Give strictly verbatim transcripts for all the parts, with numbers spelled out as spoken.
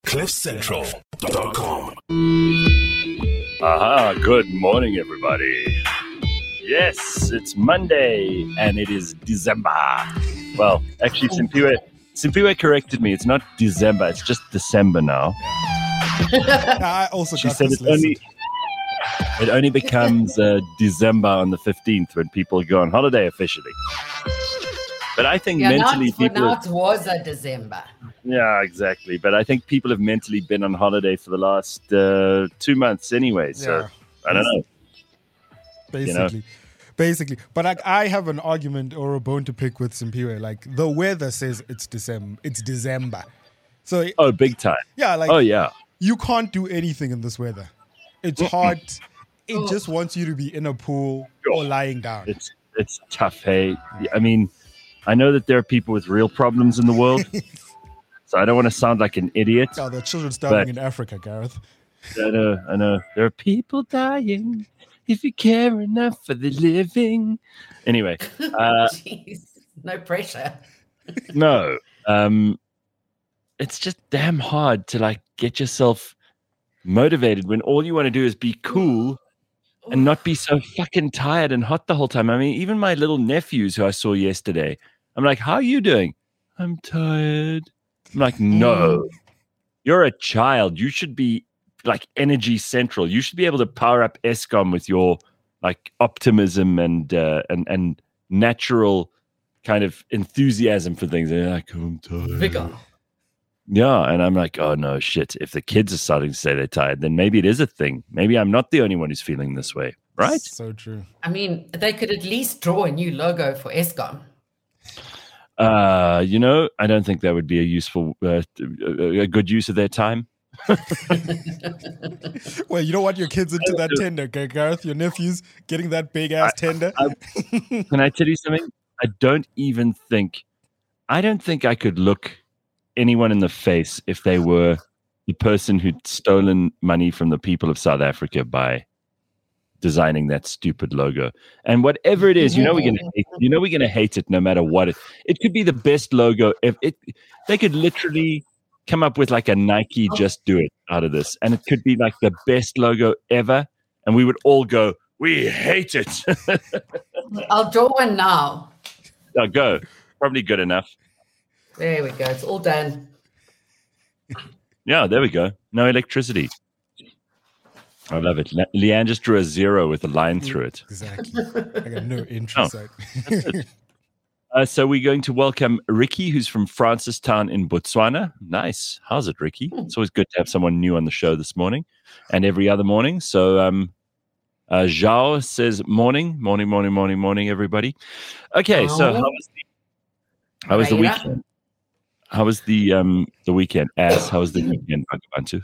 cliff central dot com. Aha, good morning, everybody. Yes, it's Monday, and it is December. Well, actually, Simpiwe, Simpiwe corrected me. It's not December, it's just December now. I also She got said this it only, lesson. it only becomes uh, December on the fifteenth when people go on holiday officially. But I think Yeah, mentally not, for people... now it was a December. Yeah, exactly. But I think people have mentally been on holiday for the last uh, two months anyway. So Yeah. I don't know. Basically. Basically. But like, I have an argument or a bone to pick with Simpiwe. Like, the weather says it's December. It's December. So, Oh, big time. yeah, like, Oh, yeah. you can't do anything in this weather. It's hot. It just wants you to be in a pool or lying down. It's it's tough. Hey, I mean, I know that there are people with real problems in the world, so I don't want to sound like an idiot. Oh, there are children starving But- in Africa, Gareth. I know, I know. There are people dying if you care enough for the living. Anyway, uh, Jeez, no pressure. no, um, it's just damn hard to like get yourself motivated when all you want to do is be cool and not be so fucking tired and hot the whole time. I mean, even my little nephews who I saw yesterday, I'm like, how are you doing? I'm tired. I'm like, no, you're a child. You should be like energy central. You should be able to power up Eskom with your like optimism and uh, and and natural kind of enthusiasm for things. And they're like, I'm tired. Vigor. Yeah, and I'm like, oh no, shit. If the kids are starting to say they're tired, then maybe it is a thing. Maybe I'm not the only one who's feeling this way, right? So true. I mean, they could at least draw a new logo for Eskom. Uh, you know, I don't think that would be a useful, uh, a good use of their time. Well, you don't want your kids into that tender, okay, Gareth? Your nephews getting that big ass tender. I- Can I tell you something? I don't even think, I don't think I could look anyone in the face if they were the person who'd stolen money from the people of South Africa by designing that stupid logo. And whatever it is, you know we're gonna hate, you know we're gonna hate it no matter what it. It could be the best logo. If it, they could literally come up with like a Nike "Just Do It" out of this, and it could be like the best logo ever, and we would all go, "We hate it." I'll draw one now. Now go, probably good enough. There we go. It's all done. Yeah, there we go. No electricity. I love it. Le- Leanne just drew a zero with a line through it. Exactly. I got no interest. Oh. Uh, so we're going to welcome Ricky, who's from Francistown in Botswana. Nice. How's it, Ricky? It's always good to have someone new on the show this morning and every other morning. So um, uh, Zhao says morning, morning, morning, morning, morning, everybody. Okay, so how was the, how was the Right. weekend? How was the um the weekend? Ass, how was the weekend, Bhagabantu?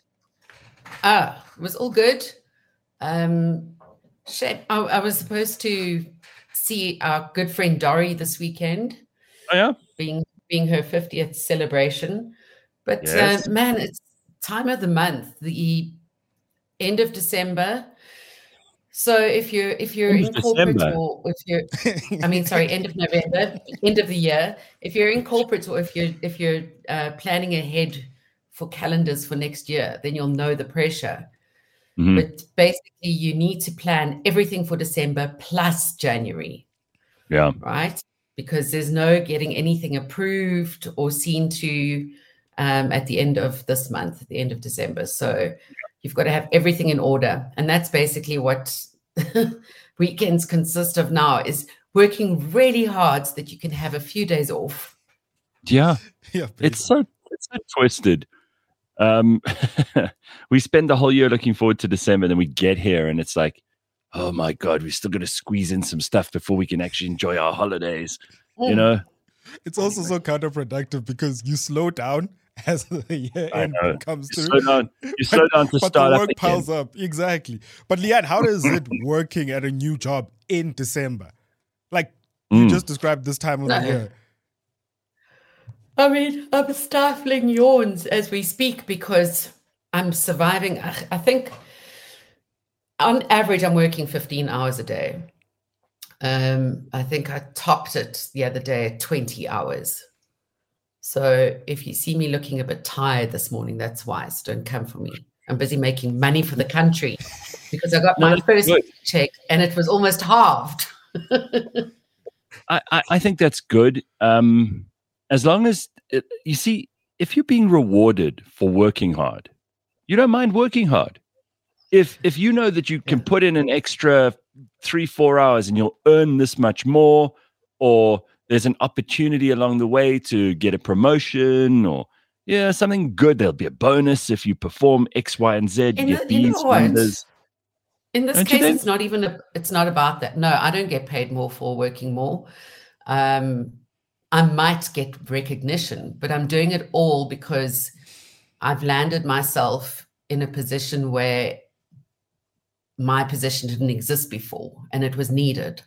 Ah, it was all good. Um, shit, I, I was supposed to see our good friend Dory this weekend, Oh yeah. being being her fiftieth celebration. But Yes. uh, man, it's time of the month, the end of December. So if you're if you're End in of corporate December? or if you're, I mean, sorry, end of November, end of the year. If you're in corporate or if you're if you're uh, planning ahead for calendars for next year, then you'll know the pressure. Mhm. But basically, you need to plan everything for December plus January, Yeah. right? Because there's no getting anything approved or seen to um, at the end of this month, at the end of December. So you've got to have everything in order. And that's basically what weekends consist of now, is working really hard so that you can have a few days off. Yeah. Yeah, It's so it's so twisted. Um, we spend the whole year looking forward to December, then we get here and it's like, oh my god, we still got to squeeze in some stuff before we can actually enjoy our holidays. You know, It's also so counterproductive because you slow down as the year I end know. comes You through. slow down. You slow down to but start the up work again. piles up. Exactly. But Leanne, how is it working at a new job in December? Like you Mm. just described this time of the No. year. I mean, I'm stifling yawns as we speak because I'm surviving. I I think on average, I'm working fifteen hours a day. Um, I think I topped it the other day at twenty hours. So if you see me looking a bit tired this morning, that's why. So don't come for me. I'm busy making money for the country because I got No, my that's first good. check and it was almost halved. I, I, I think that's good. Um, as long as, it, you see, if you're being rewarded for working hard, you don't mind working hard. If if you know that you can put in an extra three, four hours and you'll earn this much more, or there's an opportunity along the way to get a promotion or yeah, something good. There'll be a bonus if you perform X, Y, and Z. You In get the- you know these what? numbers. In this Don't you case, think? it's not even a, it's not about that. No, I don't get paid more for working more. Um, I might get recognition, but I'm doing it all because I've landed myself in a position where my position didn't exist before and it was needed.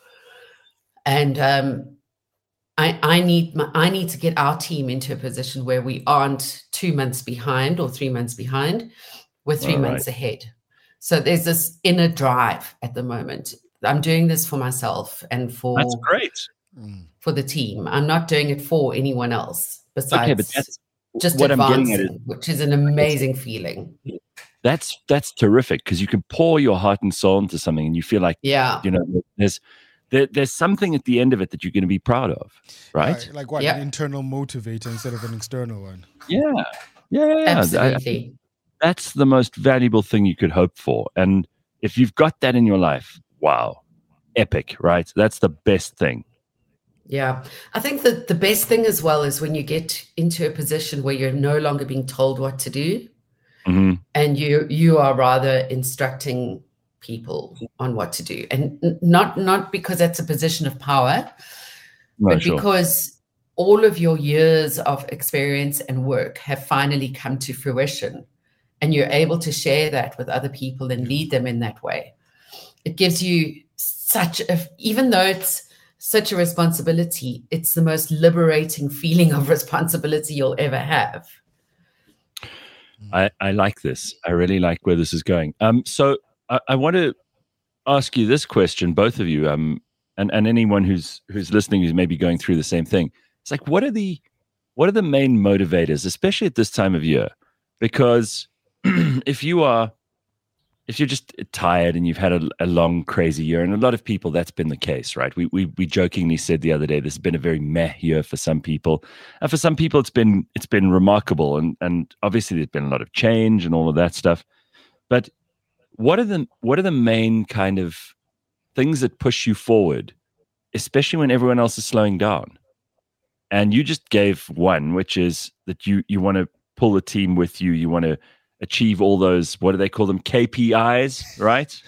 And um, I, I need my, I need to get our team into a position where we aren't two months behind or three months behind. We're three All months right. ahead. So there's this inner drive at the moment. I'm doing this for myself and for That's great. for the team. I'm not doing it for anyone else besides Okay, but that's just what I'm advancing, getting at. Is, which is an amazing feeling. that's that's terrific because you can pour your heart and soul into something, and you feel like Yeah. you know there's there, there's something at the end of it that you're going to be proud of, right? Like, like what? Yeah. An internal motivator instead of an external one. Yeah, yeah, yeah. yeah. I- Absolutely. that's the most valuable thing you could hope for. And if you've got that in your life, wow, epic, right? That's the best thing. Yeah. I think that the best thing as well is when you get into a position where you're no longer being told what to do hmm and you you are rather instructing people on what to do. And n- not not because that's a position of power, No, but sure. because all of your years of experience and work have finally come to fruition and you're able to share that with other people and lead them in that way. It gives you such a, even though it's such a responsibility, it's the most liberating feeling of responsibility you'll ever have. I, I like this. I really like where this is going. Um, so I, I want to ask you this question, both of you, um, and, and anyone who's who's listening who's maybe going through the same thing. It's like, what are the what are the main motivators, especially at this time of year? Because if you are if you're just tired and you've had a, a long, crazy year, and a lot of people, that's been the case, right? We, we we jokingly said the other day, this has been a very meh year for some people, and for some people, it's been it's been remarkable, and and obviously there's been a lot of change and all of that stuff. But what are the what are the main kind of things that push you forward, especially when everyone else is slowing down? And you just gave one, which is that you you want to pull the team with you, you want to achieve all those, what do they call them, K P Is, right?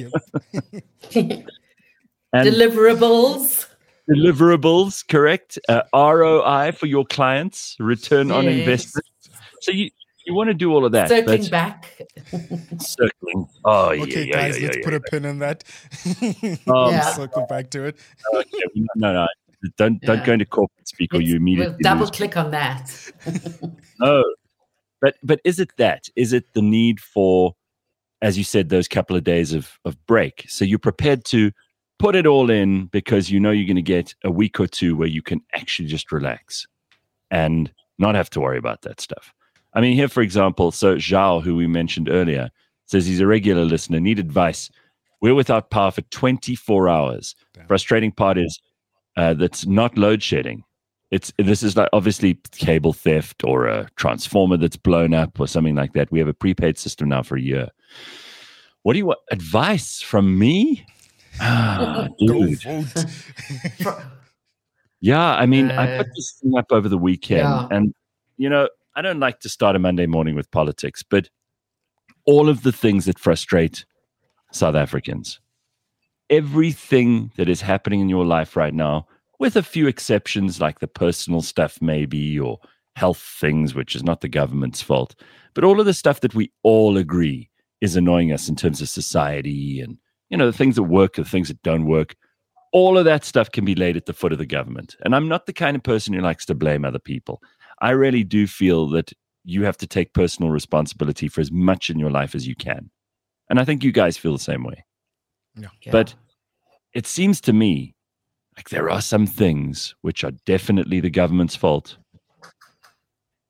And Deliverables. deliverables, correct? Uh, R O I for your clients, return on Yes. investment. So you you want to do all of that, Circling but back. circling. Oh yeah, Okay, yeah, guys, yeah, let's yeah, put yeah. a pin in that. Um, Yeah. Circle back to it. Okay, no, no, don't don't Yeah. go into corporate speak, or Let's- you we'll immediately double lose. click on that. No, but but is it that? Is it the need for, as you said, those couple of days of of break? So you're prepared to put it all in because you know you're going to get a week or two where you can actually just relax and not have to worry about that stuff. I mean, here, for example, so Zhao, who we mentioned earlier, says he's a regular listener, need advice. We're without power for twenty-four hours. Damn. Frustrating part is uh, that's not load shedding. It's this is like obviously cable theft or a transformer that's blown up or something like that. We have a prepaid system now for a year. What do you want? Advice from me? Ah, Go dude. vote. Yeah, I mean, I Uh, put this thing up over the weekend, Yeah. and you know, I don't like to start a Monday morning with politics, but all of the things that frustrate South Africans, everything that is happening in your life right now, with a few exceptions like the personal stuff maybe, or health things, which is not the government's fault, but all of the stuff that we all agree is annoying us in terms of society and, you know, the things that work, the things that don't work, all of that stuff can be laid at the foot of the government. And I'm not the kind of person who likes to blame other people. I really do feel that you have to take personal responsibility for as much in your life as you can. And I think you guys feel the same way. Yeah. But it seems to me like there are some things which are definitely the government's fault.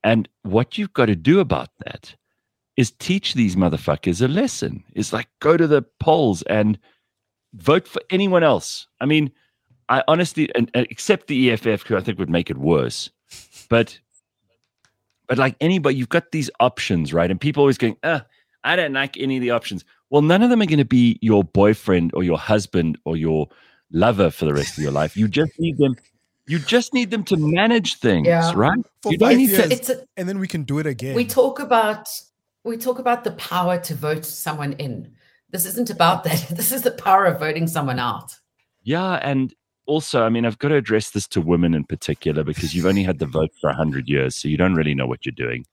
And what you've got to do about that is teach these motherfuckers a lesson. It's like, go to the polls and vote for anyone else. I mean, I honestly, and, and except the E F F, who I think would make it worse, but but like anybody, you've got these options, right? And people always going, uh, I don't like any of the options. Well, none of them are going to be your boyfriend or your husband or your lover for the rest of your life. You just need them. You just need them to manage things, Yeah. right? For You don't five need years, to. It's a, and then we can do it again. we talk about we talk about the power to vote someone in. This isn't about that. This is the power of voting someone out. Yeah, and also, I mean, I've got to address this to women in particular because you've only had the vote for a hundred years, so you don't really know what you're doing.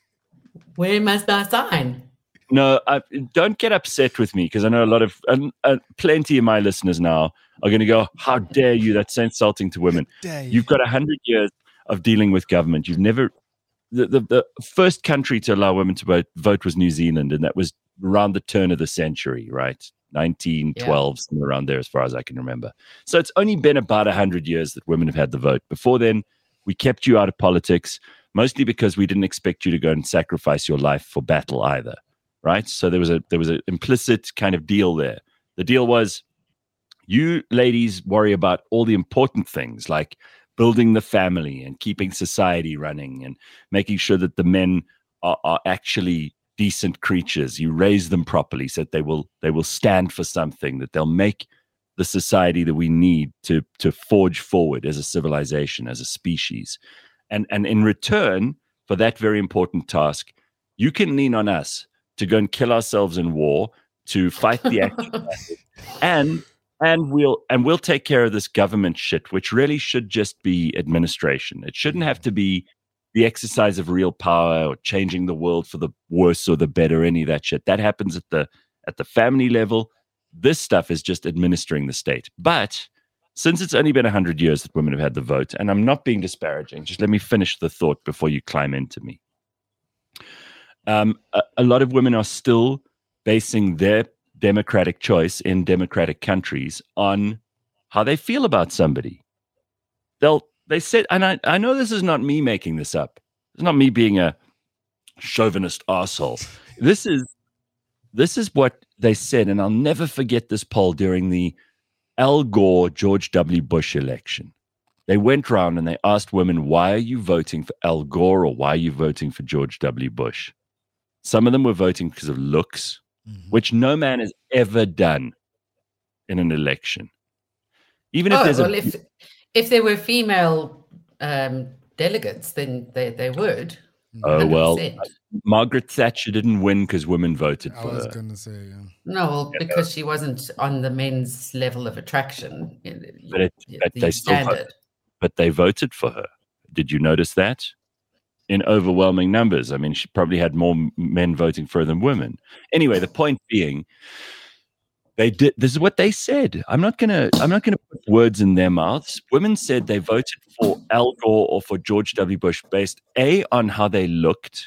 Where must I sign? No, I, don't get upset with me because I know a lot of, uh, uh, plenty of my listeners now are going to go, how dare you? That's so insulting to women. Dare you. You've got a hundred years of dealing with government. You've never, the, the, the first country to allow women to vote, vote was New Zealand, and that was around the turn of the century, right? nineteen twelve, yeah. Somewhere around there as far as I can remember. So it's only been about a hundred years that women have had the vote. Before then, we kept you out of politics, mostly because we didn't expect you to go and sacrifice your life for battle either. Right. So there was a there was an implicit kind of deal there. The deal was you ladies worry about all the important things like building the family and keeping society running and making sure that the men are, are actually decent creatures. You raise them properly so that they will they will stand for something, that they'll make the society that we need to to forge forward as a civilization, as a species. And and in return for that very important task, you can lean on us to go and kill ourselves in war, to fight the actual and and we'll and we'll take care of this government shit, which really should just be administration. It shouldn't have to be the exercise of real power or changing the world for the worse or the better, any of that shit. That happens at the at the family level. This stuff is just administering the state. But since it's only been one hundred years that women have had the vote, and I'm not being disparaging, just let me finish the thought before you climb into me. Um, a, a lot of women are still basing their democratic choice in democratic countries on how they feel about somebody. They'll they said, and I, I know this is not me making this up. It's not me being a chauvinist asshole. This is this is what they said, and I'll never forget this poll during the Al Gore George W. Bush election. They went round and they asked women, why are you voting for Al Gore or why are you voting for George W. Bush? Some of them were voting because of looks, mm-hmm. which no man has ever done in an election. Even if oh, there's well, a... if if there were female um, delegates, then they, they would. Oh, one hundred well, percent. Margaret Thatcher didn't win because women voted I for her. was going to say, yeah. No, well, Yeah. because she wasn't on the men's level of attraction. you know, But, it, the but they still standard. voted. But they voted for her. Did you notice that? In overwhelming numbers. I mean, she probably had more men voting for her than women. Anyway, the point being, they did. This is what they said. I'm not gonna. I'm not gonna put words in their mouths. Women said they voted for Al Gore or for George W. Bush based A, on how they looked,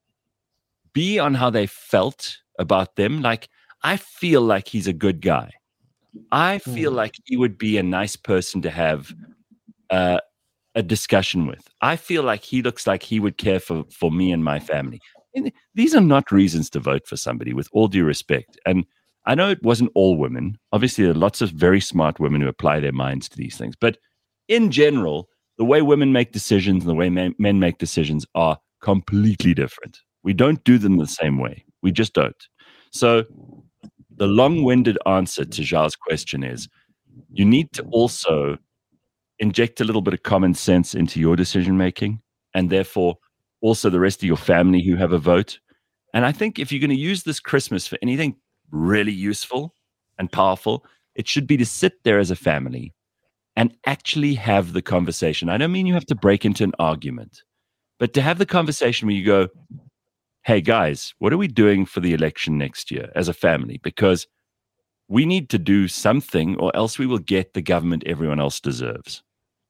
B, on how they felt about them. Like, I feel like he's a good guy. I feel Mm. like he would be a nice person to have uh, a discussion with. I feel like he looks like he would care for, for me and my family. And these are not reasons to vote for somebody, with all due respect. And I know it wasn't all women. Obviously, there are lots of very smart women who apply their minds to these things. But in general, the way women make decisions and the way men, men make decisions are completely different. We don't do them the same way. We just don't. So the long-winded answer to Zhao's question is, you need to also inject a little bit of common sense into your decision-making, and therefore also the rest of your family who have a vote. And I think if you're going to use this Christmas for anything really useful and powerful, it should be to sit there as a family and actually have the conversation. I don't mean you have to break into an argument, but to have the conversation where you go, hey guys, what are we doing for the election next year as a family? Because we need to do something or else we will get the government everyone else deserves.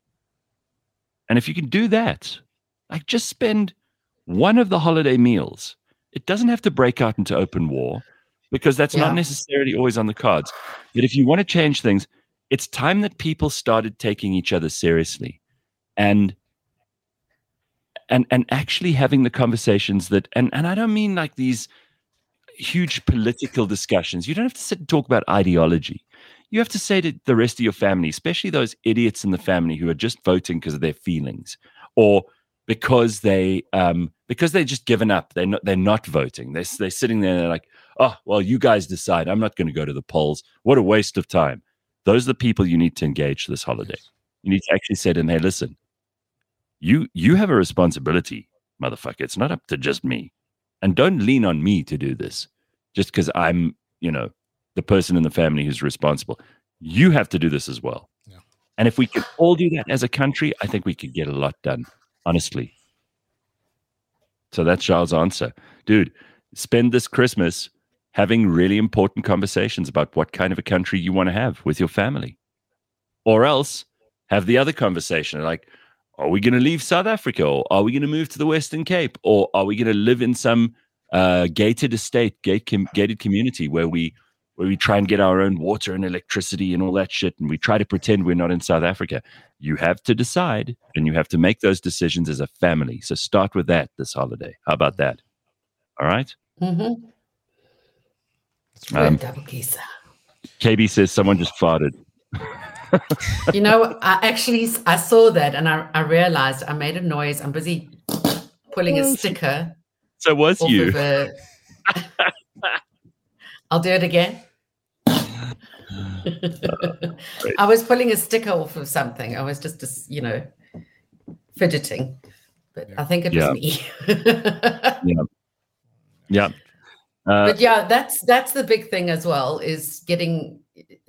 And if you can do that, like just spend one of the holiday meals. It doesn't have to break out into open war, because that's Yeah. not necessarily always on the cards. But if you want to change things, it's time that people started taking each other seriously. And and and actually having the conversations that, and and I don't mean like these huge political discussions. You don't have to sit and talk about ideology. You have to say to the rest of your family, especially those idiots in the family who are just voting because of their feelings, or because they um, because they're just given up. They're not they're not voting. They're they're sitting there and they're like, oh well, you guys decide. I'm not going to go to the polls. What a waste of time. Those are the people you need to engage this holiday. You need to actually say to them, hey, listen, you you have a responsibility, motherfucker. It's not up to just me, and don't lean on me to do this just because I'm you know. the person in the family who's responsible. You have to do this as well. Yeah. And if we could all do that as a country, I think we could get a lot done, honestly. So that's Charles' answer. Dude, spend this Christmas having really important conversations about what kind of a country you want to have with your family. Or else have the other conversation like, are we going to leave South Africa? Or are we going to move to the Western Cape? Or are we going to live in some uh, gated estate, gate com- gated community where we where we try and get our own water and electricity and all that shit, and we try to pretend we're not in South Africa? You have to decide, and you have to make those decisions as a family. So start with that this holiday. How about that? All right? Mm-hmm. Um, K B says someone just farted. You know, I actually, I saw that, and I, I realized I made a noise. I'm busy pulling a sticker. So was you. Of a, I'll do it again. I was pulling a sticker off of something. I was just, just you know, fidgeting. But I think it was yeah. me. yeah. Yeah. Uh, but yeah, that's that's the big thing as well, is getting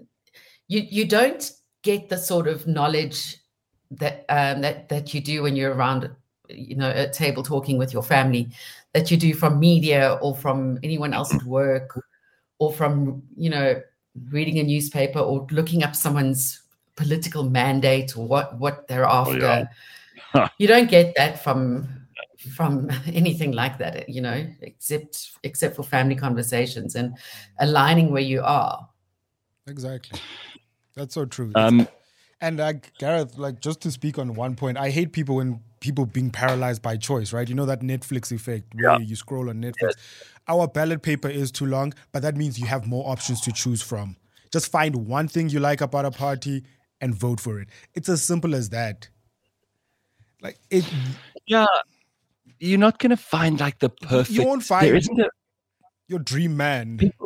you you don't get the sort of knowledge that um, that that you do when you're around, you know, a table talking with your family, that you do from media or from anyone else at work, or from, you know, reading a newspaper or looking up someone's political mandate or what, what they're after. Oh, yeah. Huh. You don't get that from from anything like that, you know, except except for family conversations and aligning where you are. Exactly. That's so true. Um, and uh, Gareth, like, just to speak on one point, I hate people when people being paralyzed by choice, right? You know that Netflix effect where yeah. you scroll on Netflix. Yes. Our ballot paper is too long, but that means you have more options to choose from. Just find one thing you like about a party and vote for it. It's as simple as that. Like it. Yeah, you're not gonna find like the perfect. You won't find there isn't a, your dream man. People,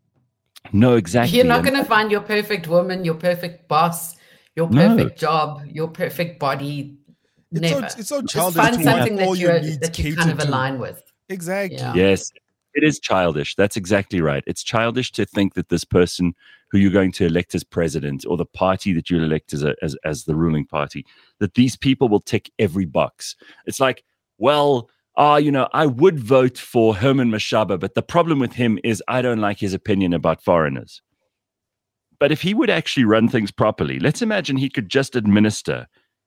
no, exactly. You're not gonna find your perfect woman, your perfect boss, your perfect no. job, your perfect body. It's Never. So, it's so childish. Just find to something that, your you that you kind of align with. Exactly. Yeah. Yes, it is childish. That's exactly right. It's childish to think that this person who you're going to elect as president, or the party that you'll elect as, a, as as the ruling party, that these people will tick every box. It's like, well, ah, uh, you know, I would vote for Herman Mashaba, but the problem with him is I don't like his opinion about foreigners. But if he would actually run things properly, let's imagine he could just administer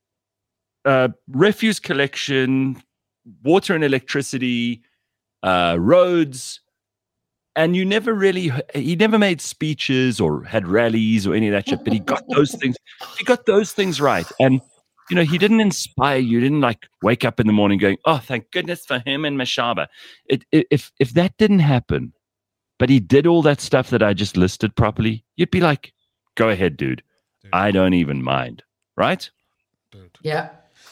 uh, refuse collection, water and electricity, uh, roads, and you never really, he never made speeches or had rallies or any of that shit, but he got those things, he got those things right. And, you know, he didn't inspire you, didn't like wake up in the morning going, oh, thank goodness for him and Mashaba. It, it, if, if that didn't happen, but he did all that stuff that I just listed properly, you'd be like, go ahead, dude. dude. I don't even mind. Right? Dude. Yeah.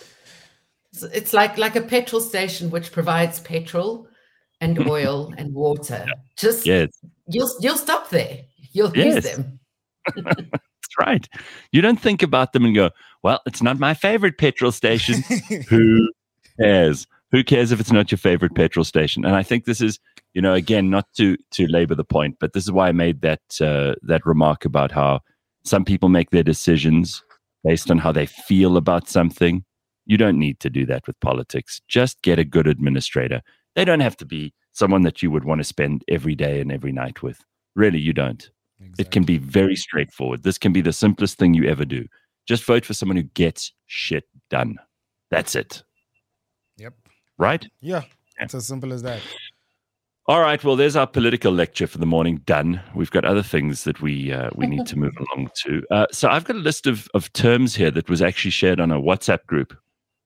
It's like like a petrol station which provides petrol and oil and water. Just yes. you'll you'll stop there. You'll yes. use them. That's right. You don't think about them and go, well, it's not my favorite petrol station. Who cares? Who cares if it's not your favorite petrol station? And I think this is, you know, again, not to to labor the point, but this is why I made that uh, that remark about how some people make their decisions based on how they feel about something. You don't need to do that with politics. Just get a good administrator. They don't have to be someone that you would want to spend every day and every night with. Really, you don't. Exactly. It can be very straightforward. This can be the simplest thing you ever do. Just vote for someone who gets shit done. That's it. Yep. Right? Yeah. It's as simple as that. All right. Well, there's our political lecture for the morning done. We've got other things that we uh, we need to move along to. Uh, so I've got a list of, of terms here that was actually shared on a WhatsApp group.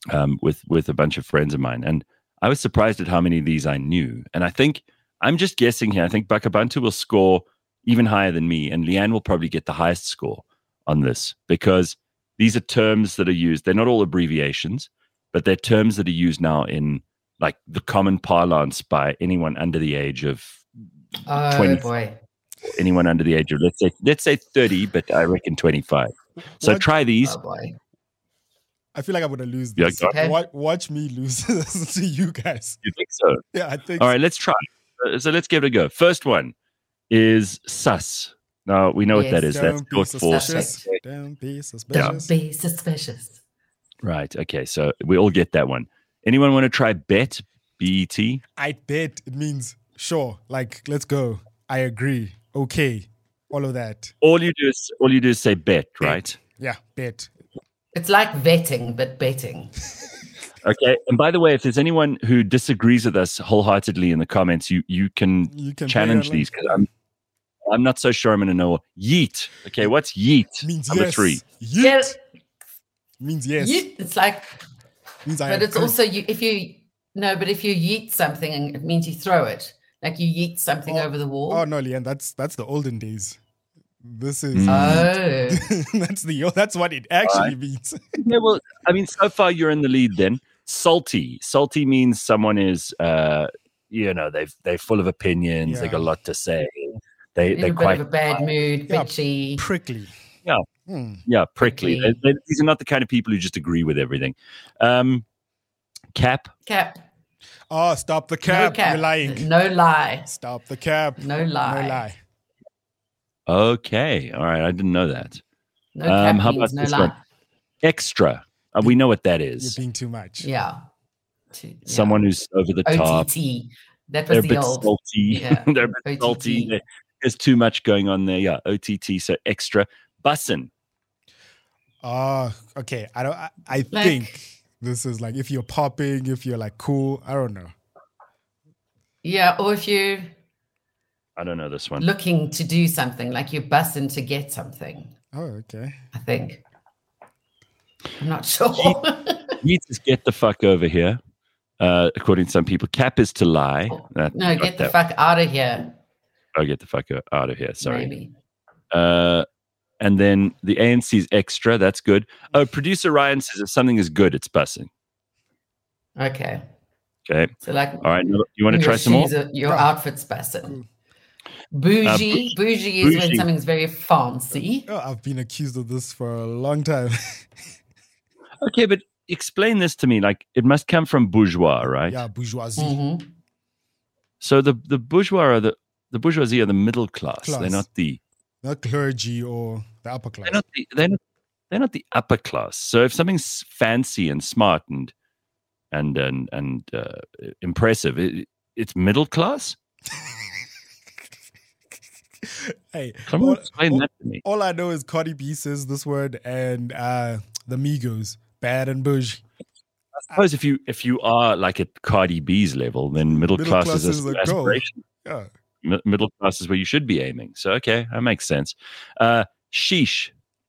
um, with with a bunch of friends of mine, and I was surprised at how many of these I knew. And I think I'm just guessing here. I think Bakabantu will score even higher than me, and Leanne will probably get the highest score on this because these are terms that are used. They're not all abbreviations, but they're terms that are used now in like the common parlance by anyone under the age of Oh twenty. boy. Anyone under the age of let's say let's say thirty, but I reckon twenty-five. So What? try these. Oh boy. I feel like I'm gonna lose Yeah, this. go ahead. Watch, watch me lose to you guys. You think so? Yeah, I think. All right, let's try. Uh, So let's give it a go. First one is sus. Now we know what Yes. that is. That's Don't be short for suspicious. Suspect. Don't be Don't suspicious. be suspicious. right. Okay, so we all get that one. Anyone want to try bet? B E T. I bet it means sure. Like, let's go. I agree. Okay. All of that. All you do is all you do is say bet, right? Yeah, bet. It's like vetting, but betting. Okay. And by the way, if there's anyone who disagrees with us wholeheartedly in the comments, you you can You can challenge play these because I'm I'm not so sure I'm going to know. Yeet. Okay, what's yeet? means Number yes. three. Yeet Yeah, means yes. yeet, it's like, Means I but it's agree. also you. If you no, but if you yeet something, it means you throw it. Like you yeet something over the wall. Oh no, Leanne, that's that's the olden days. This is Mm. Oh. that's the that's what it actually means. Yeah, well, I mean, so far you're in the lead. Then salty. Salty means someone is, uh, you know, they've they're full of opinions. They Yeah. got a lot to say. They In they're a bit quite of a bad mood, Yeah. bitchy. Prickly. Yeah. Hmm. yeah prickly. Prickly. They, they, these are not the kind of people who just agree with everything. Um, cap. Cap. Oh, stop the cab. No cap. You're lying. No lie. Stop the cab. No lie. No lie. Okay, all right. I didn't know that. No Um, cap how means about no this lie. one? Extra. Uh, we know what that You're is. being too much. Yeah. To- yeah. Someone who's over the top. O T T. That They're was a the bit old. salty. Yeah. They're a bit O T T. salty. There- There's too much going on there. Yeah, O T T. So extra. Bussin. Oh, okay. I don't. I, I Like- think this is like if you're popping, if you're like cool. I don't know. Yeah, or if you're I don't know this one. looking to do something, like you're busting to get something, Oh, okay. I think. I'm not sure. Yeet is get the fuck over here. Uh, according to some people, cap is to lie. That- no, got get the that. fuck out of here. Oh, get the fuck o- out of here. Sorry. Maybe. Uh, and then the A N C is extra. That's good. Oh, producer Ryan says if something is good, it's bussing. Okay. Okay. So like All right. You want to your try some more? shoes are- your Yeah. outfit's busting. Bougie. Uh, bougie is when bougie. something's very fancy. Oh, I've been accused of this for a long time. Okay, but explain this to me. Like, it must come from bourgeois, right? Yeah, bourgeoisie. Mhm. So the the bourgeois are the the bourgeoisie are the middle class. Class. They're not the Not clergy or the upper class. they're not the they're not they're not the upper class. So if something's fancy and smart and and and and uh, impressive, it, it's middle class. Hey, Someone all, explain all- that to me. all I know is Cardi B says this word and uh, the Migos, bad and bougie. I suppose if you if you are like at Cardi B's level, then middle, Middle class, class is is an the goal. aspiration. Yeah. Mi- middle class is where you should be aiming. So okay, that makes sense. Uh, sheesh.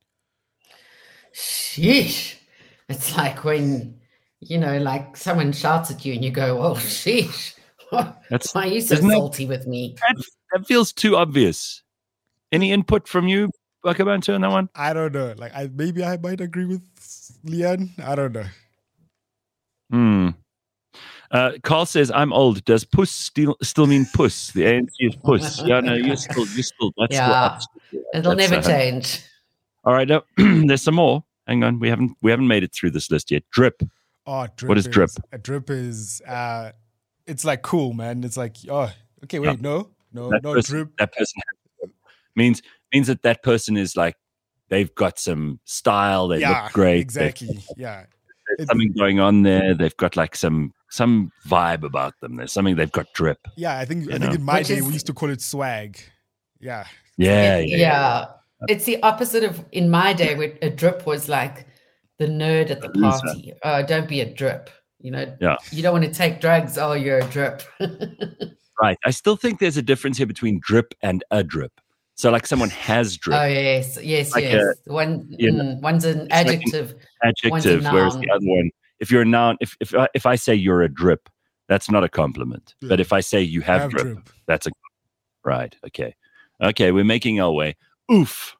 Sheesh. It's like when, you know, like someone shouts at you and you go, oh, sheesh. That's Why are you so isn't that- salty with me? that, that feels too obvious. Any input from you, Bakabantu, on that one? I don't know. Like, I maybe I might agree with Leanne. I don't know. Hmm. Uh, Carl says, "I'm old. Does puss still still mean puss? The A N C is puss. Yeah, no, you're still you're still. That's Yeah. still It'll That's, never uh, change. all right. Now, there's some more. Hang on, we haven't we haven't made it through this list yet. Drip. Oh, drip What is drip? A drip is uh, it's like cool, man. It's like oh, okay, wait, no, no, That no person, drip. that person has- means means that that person is like they've got some style. They Yeah, look great. exactly. Yeah, There's It- something going on there. They've got like some some vibe about them. There's something they've got drip. yeah. I think I You think know. in my Which day is- we used to call it swag. Yeah, Yeah, It- yeah. yeah. It's the opposite of in my day where a drip was like the nerd at the A loser. party. Oh, don't be a drip. You know, Yeah. you don't want to take drugs. Oh, you're a drip. Right. I still think there's a difference here between drip and a drip. So like someone has drip, Oh yes, yes, Like yes. One you know, mm, one's an like an adjective. one's a adjective, whereas the noun. other one, if you're a noun, if if I, if I say you're a drip, that's not a compliment. Yeah. But if I say you have, Have drip, drip. that's a right. Okay, okay, we're making our way. Oof.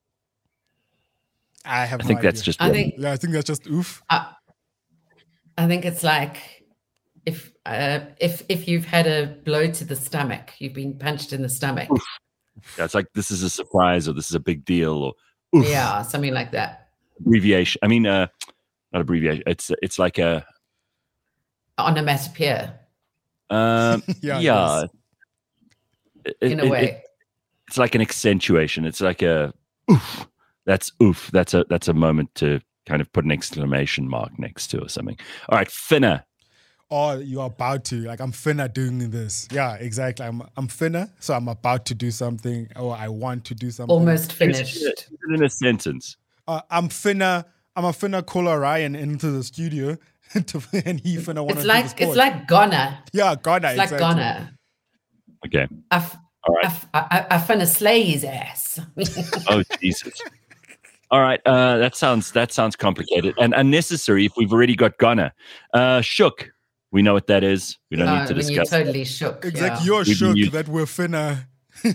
I have I no think that's idea. just. I one. think Yeah, I think that's just oof. I, I think it's like if uh, if if you've had a blow to the stomach, you've been punched in the stomach. Yeah, it's like this is a surprise or this is a big deal or oof. Yeah, something like that. Abbreviation. I mean, uh, not abbreviation. It's it's like a Onomatopoeia, um, Yeah, yeah. it It- in a it- way. it- it's like an accentuation. It's like a oof. That's oof. That's a that's a moment to kind of put an exclamation mark next to or something. All right, finna. Or you're about to, like, I'm finna doing this. Yeah, exactly. I'm I'm finna, so I'm about to do something, or I want to do something. Almost Use finished. it in a sentence. Uh, I'm finna, I'm a finna call Orion into the studio, to, and he finna want to It's do like the it's sport. like Ghana. yeah, Ghana. It's like exactly. Ghana. Okay. I, f- All right. I, f- I, I finna slay his ass. Oh Jesus. All right. Uh, that sounds that sounds complicated and unnecessary if we've already got Ghana. Uh, shook. We know what that is. We don't Uh, need to when you're discuss. that. totally shook. Exactly. yeah. You're We've been shook used- that we're finna.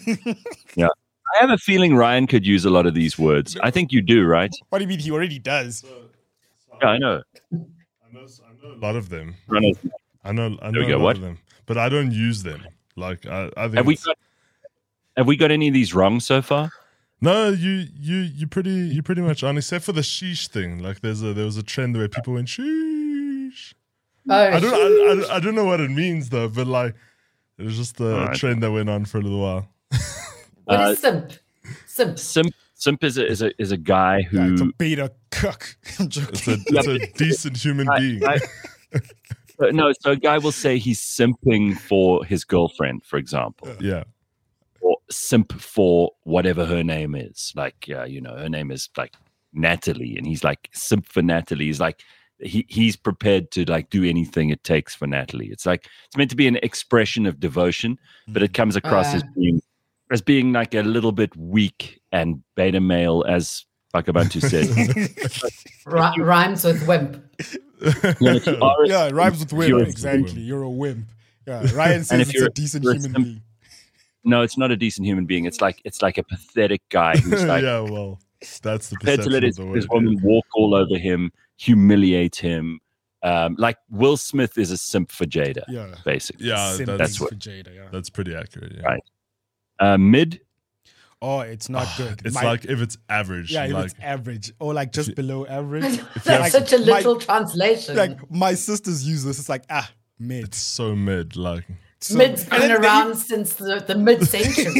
I have a feeling Ryan could use a lot of these words. I think you do, right? What do you mean? He already does. Yeah, I know. I know, I know a lot of them. Runners. I know, I There know we a go, lot what? of them, but I don't use them. Like I, I think Have we it's- got have we got any of these wrong so far? no, you, you, you pretty, you pretty much on, except for the sheesh thing. Like there's a, there was a trend where people went sheesh. Oh, I don't, I, I, I don't know what it means though, but like it was just a Alright. trend that went on for a little while. what uh, is simp? Simp. Simp Simp is a is a is a guy Yeah, it's a who beta cuck. I'm joking. It's a, it's a decent human I- being. I- uh, no, so a guy will say he's simping for his girlfriend, for example, yeah, or simp for whatever her name is. Like, yeah, you know, her name is like Natalie, and he's like simp for Natalie. He's like he he's prepared to like do anything it takes for Natalie. It's like it's meant to be an expression of devotion, but it comes across as Uh. being as being like a little bit weak and beta male, as Bakabantu said. Ri- rhymes with wimp. Yeah, if you are- Yeah, it rhymes with wimp. You're a Exactly. You're a wimp. Yeah, Ryan And says if it's you're- a decent you're a human simp- being. No, it's not a decent human being. It's like it's like a pathetic guy who's like yeah. Well, that's the prepared to perception let of his, the his word. woman walk all over him, humiliate him. Um, like Will Smith is a simp for Jada, Yeah. basically. Yeah, Simping that's what- for Jada. Yeah. that's pretty accurate. Yeah. Right. Uh, mid, Oh, it's not good. It's My- like if it's average. yeah, if like it's average or like just below average. That's like, such a my- literal translation. Like my sisters use this. It's like ah mid. it's so mid. Like So- Mid's and been then they- around since the, the mid-century.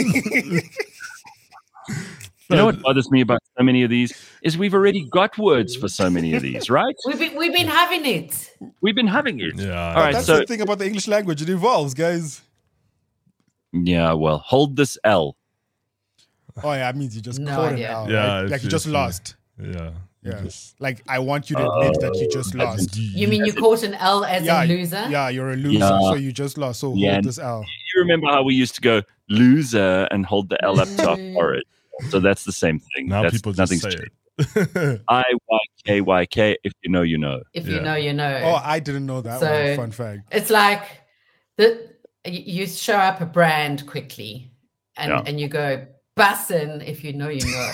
you know what bothers me about so many of these is we've already got words for so many of these, right? we've been we've been having it. We've been having it. yeah. All right, That's so the thing about the English language. It evolves, guys. yeah, well, hold this L. Oh yeah, that means you just No caught idea. it out. Yeah, right? if like you you- just if you- lost. Yeah. you Yeah. just- Like I want you to admit that you just Oh, lost. You mean you caught an L as yeah, a loser? Yeah, you're a loser, Yeah. so you just lost. So Yeah. hold this L. You remember how we used to go loser and hold the L up to our forehead? So that's the same thing. now that's, people just nothing's say changed. it. I Y K Y K. If you know, you know. If you Yeah. know, you know. Oh, I didn't know that So- one. Fun fact. It's like the you show up a brand quickly, and Yeah. and you go bussin'. If you know, you know.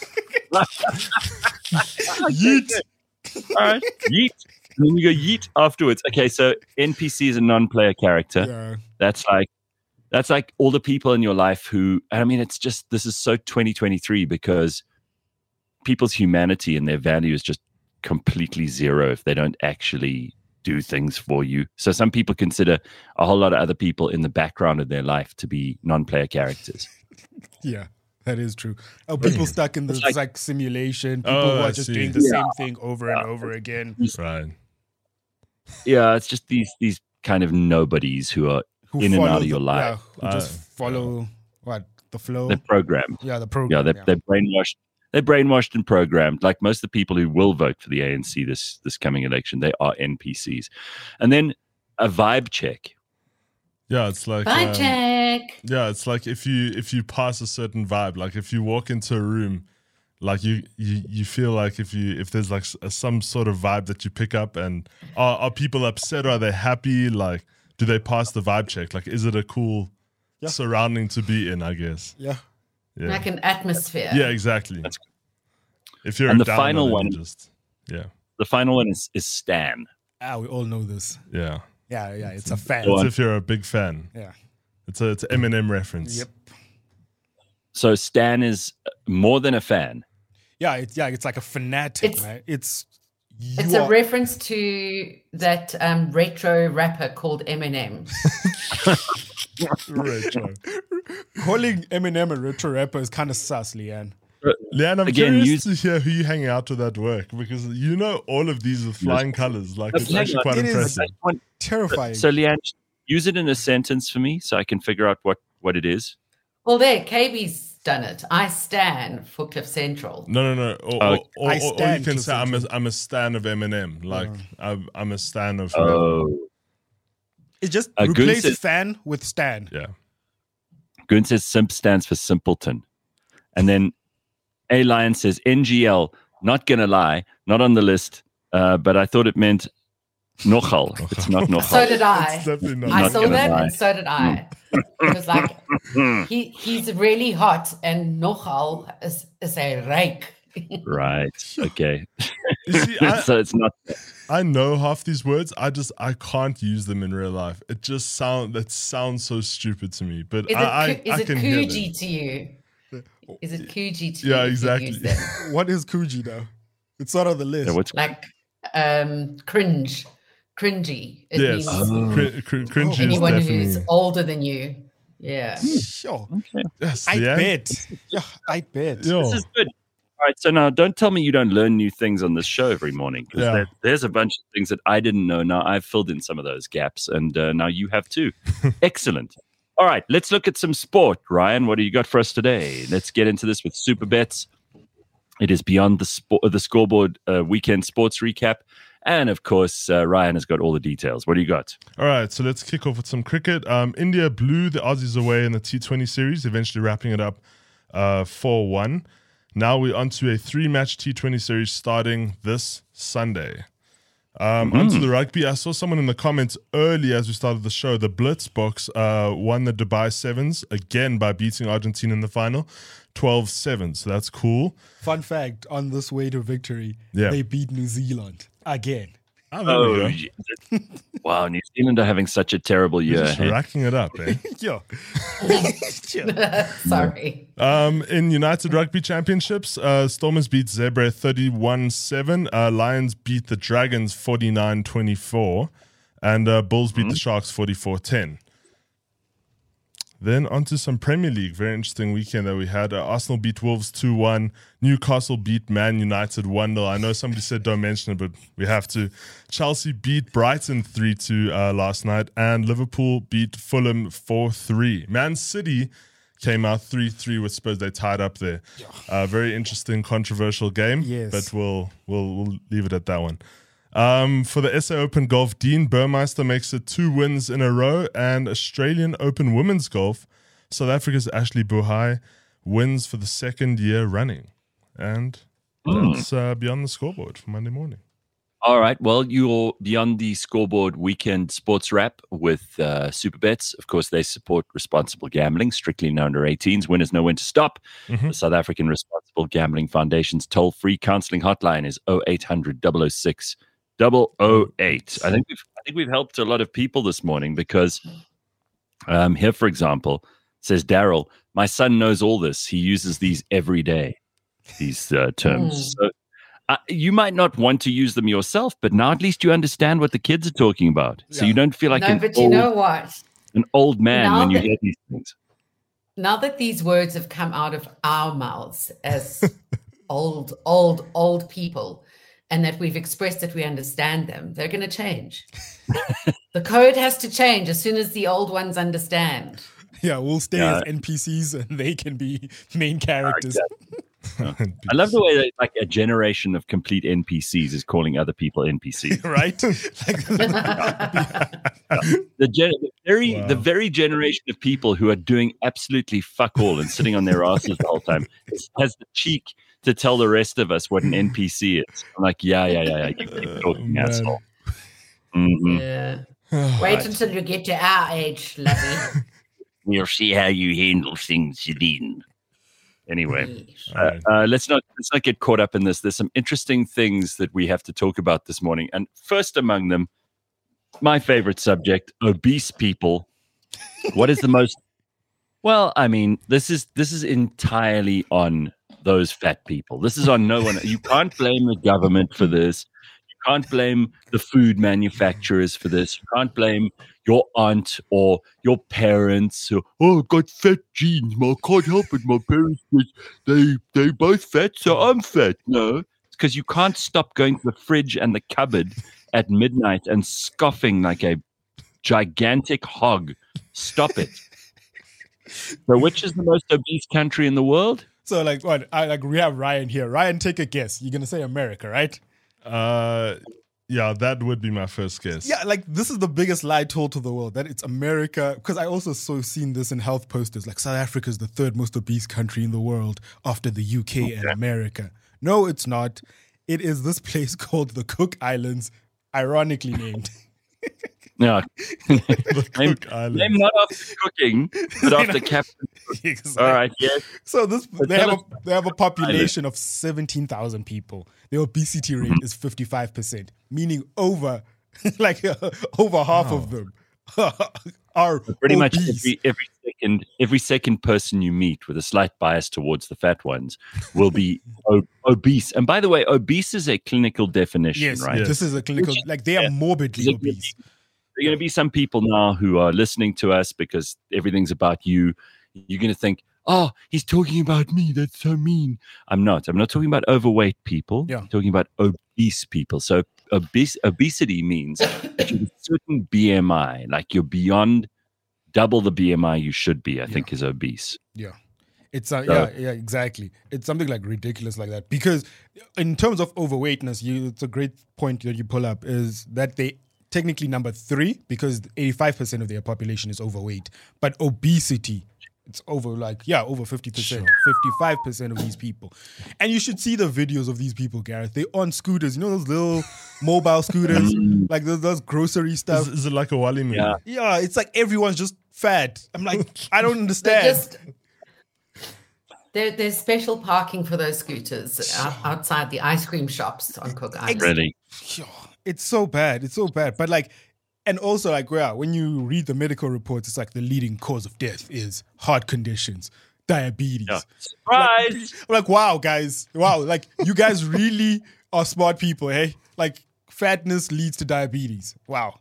Yeet. All right, yeet. And then you go yeet afterwards. Okay, so N P C is a non-player character. Yeah. That's like that's like all the people in your life who. I mean, it's just this is so twenty twenty-three because people's humanity and their value is just completely zero if they don't actually do things for you. So some people consider a whole lot of other people in the background of their life to be non-player characters. Yeah, that is true. Oh, people stuck in this It's like- like, simulation. People Oh, who I are just see. doing the same thing over and over again. Right. Yeah, it's just these these kind of nobodies who are Who in and follow out of the- your life. Yeah, who just Uh, follow what the flow. They're programmed. yeah, the Yeah, program. they're, they're brainwashed. They're brainwashed and programmed. Like most of the people who will vote for the A N C this this coming election, they are N P Cs. And then a vibe check. Yeah, it's like Bye, um, check. yeah, it's like if you if you pass a certain vibe, like if you walk into a room, Like you, you, you feel like if you if there's like s- some sort of vibe that you pick up, and are, are people upset or are they happy? Like, do they pass the vibe check? Like, is it a cool Yeah. surrounding to be in? I guess. Yeah. Yeah. Like an atmosphere. Yeah, exactly. If you're And a the downer, final then one- you just yeah, The final one is is Stan. Ah, we all know this. yeah. Yeah, yeah. It's a fan. Go It's on. if you're a big fan. Yeah. It's a it's an Eminem reference. Yep. So Stan is more than a fan. Yeah, it's yeah, it's like a fanatic, It's- right? It's you It's a are- reference to that um, retro rapper called Eminem. Retro. calling Eminem a retro rapper is kind of sus, Leanne. Leanne, I'm Again, curious you- to hear who you hang out with at work, because you know all of these with flying colors. Like, it's Hang actually on. quite It is. impressive. One- Terrifying. So Leanne, use it in a sentence for me so I can figure out what, what it is. Well, there, K B's done it. I stand for Cliff Central. No, no, no. Or, Oh, or, or, I or you stand can to say I'm a, Central. I'm a stan of Eminem. Like, I'm, I'm a stan of. Oh. It's just Uh, Goon replace says- fan with Stan. Yeah. Goon says simp stands for simpleton. And then A Lion says N G L, not gonna lie, not on the list, uh, but I thought it meant nochal. It's not So nochal. did I. It's definitely not. I not saw gonna that, lie. and so did I. It was like he he's really hot, and nogal is is a rake. Right. Okay. You see, I, so it's not. I know half these words. I just I can't use them in real life. It just sound that sounds so stupid to me. But Is it I, I, coo- is I it can hear them. Kuji to you? Is it Kuji to Yeah, you? if you exactly. use them? What is Kuji though? It's not on the list. Yeah, what's Like um, cringe, cringy. It Yes, means Oh. Cr- cr- cringy is anyone definitely. who's older than you. Yeah. Sure. Yes, I yeah. bet. Yeah, I bet. Yo. This is good. All right. So now don't tell me you don't learn new things on this show every morning. 'Cause Yeah. there- there's a bunch of things that I didn't know. Now I've filled in some of those gaps, and uh, now you have too. Excellent. All right. Let's look at some sport. Ryan, what do you got for us today? Let's get into this with Super Bets. It is beyond the sport, the scoreboard uh, weekend sports recap. And of course, uh, Ryan has got all the details. What do you got? All right, so let's kick off with some cricket. Um, India blew the Aussies away in the T twenty series, eventually wrapping it up uh, four one. Now we're on to a three-match T twenty series starting this Sunday. Um, Onto the rugby. I saw someone in the comments early as we started the show. The Blitz box uh, won the Dubai Sevens again by beating Argentina in the final, twelve seven. So that's cool. Fun fact on this way to victory, Yeah. they beat New Zealand again. Oh, there we go. yeah. Wow, New Zealand are having such a terrible year. Just hey? racking it up, eh? Yeah. Sorry. Um, in United Rugby Championships, uh, Stormers beat Zebra thirty-one seven. Uh, Lions beat the Dragons forty-nine twenty-four. And uh, Bulls beat the Sharks forty-four ten. Then on to some Premier League. Very interesting weekend that we had. Uh, Arsenal beat Wolves two one. Newcastle beat Man United one nil. I know somebody said don't mention it, but we have to. Chelsea beat Brighton three two uh, last night. And Liverpool beat Fulham four three. Man City came out three three with Spurs. They tied up there. Uh, very interesting, controversial game. Yes. But we'll, we'll, we'll leave it at that one. Um, for the S A Open Golf, Dean Burmeister makes it two wins in a row, and Australian Open Women's Golf, South Africa's Ashley Buhai wins for the second year running. And that's uh, beyond the scoreboard for Monday morning. All right. Well, you're beyond the scoreboard weekend sports wrap with uh, Super Bets. Of course, they support responsible gambling, strictly no under eighteens. Winners know when to stop. Mhm. The South African Responsible Gambling Foundation's toll-free counseling hotline is oh eight hundred, double oh six, double oh eight. I think we've I think we've helped a lot of people this morning because um, here, for example, says Daryl, my son knows all this. He uses these every day, these uh, terms. So uh, you might not want to use them yourself, but now at least you understand what the kids are talking about. So Yeah. you don't feel like no, an, but you old, know what? an old man Now when you that- hear these things. Now that these words have come out of our mouths as old, old, old people, and that we've expressed that we understand them, they're going to change. The code has to change as soon as the old ones understand. Yeah, we'll stay Yeah. as N P Cs and they can be main characters. I love the way that like a generation of complete N P Cs is calling other people N P Cs. Right? Like, The, gen- the very Wow. the very generation of people who are doing absolutely fuck all and sitting on their asses the whole time has the cheek to tell the rest of us what an N P C is. I'm like, yeah, yeah, yeah, yeah. You keep talking, man. asshole. Mhm. Yeah. Wait until you get to our age, lovey. We'll see how you handle things, Celine. Anyway, Yes. All right. uh, let's not let's not get caught up in this. There's some interesting things that we have to talk about this morning, and first among them, my favorite subject: obese people. What is the most? Well, I mean, this is this is entirely on those fat people. This is on no one. You can't blame the government for this. You can't blame the food manufacturers for this. You can't blame your aunt or your parents. Or, oh, I've got fat genes. I can't help it. My parents, they they both fat, so I'm fat. No, it's because you can't stop going to the fridge and the cupboard at midnight and scoffing like a gigantic hog. Stop it. So, which is the most obese country in the world? So like what? I like we have Ryan here. Ryan, take a guess. You're gonna say America, right? Uh, yeah, that would be my first guess. Yeah, like this is the biggest lie told to the world that it's America. Because I also saw seen this in health posters. Like South Africa is the third most obese country in the world after the U K and America. No, it's not. It is this place called the Cook Islands, ironically named. No, The name, Cook Islands. name not after cooking, but after Captain. Exactly. All right, yes. So this But they tell have a us- they have a population of seventeen thousand people. The obesity rate is fifty five percent, meaning over like uh, over half of them are Pretty much obese. every every second every second person you meet with a slight bias towards the fat ones will be o- obese. And by the way, obese is a clinical definition, Yes, right? Yes. this is a clinical. Like they are Yeah. morbidly Is it- obese. There are going to be some people now who are listening to us because everything's about you. You're going to think, oh, he's talking about me. That's so mean. I'm not. I'm not talking about overweight people. Yeah. I'm talking about obese people. So obese, obesity means that you have a certain B M I, like you're beyond double the B M I you should be, I think is obese. Yeah. It's uh, So- yeah, yeah, exactly. It's something like ridiculous like that. Because in terms of overweightness, you it's a great point that you pull up is that they technically number three because eighty-five percent of their population is overweight. But obesity, it's over like, yeah, over fifty percent, fifty-five percent of these people. And you should see the videos of these people, Gareth. They're on scooters, you know, those little mobile scooters, like those, those grocery stuff. Is, is it like a Wally movie? Yeah. Yeah, it's like everyone's just fat. I'm like, I don't They're understand. just there, there's special parking for those scooters out, outside the ice cream shops on Cook Island. Really? Yo, it's so bad. It's so bad. But like, and also like, yeah, when you read the medical reports, it's like the leading cause of death is heart conditions, diabetes. Yeah. Surprise! I'm like, wow, guys, wow, like you guys really are smart people, hey? Like, fatness leads to diabetes. Wow,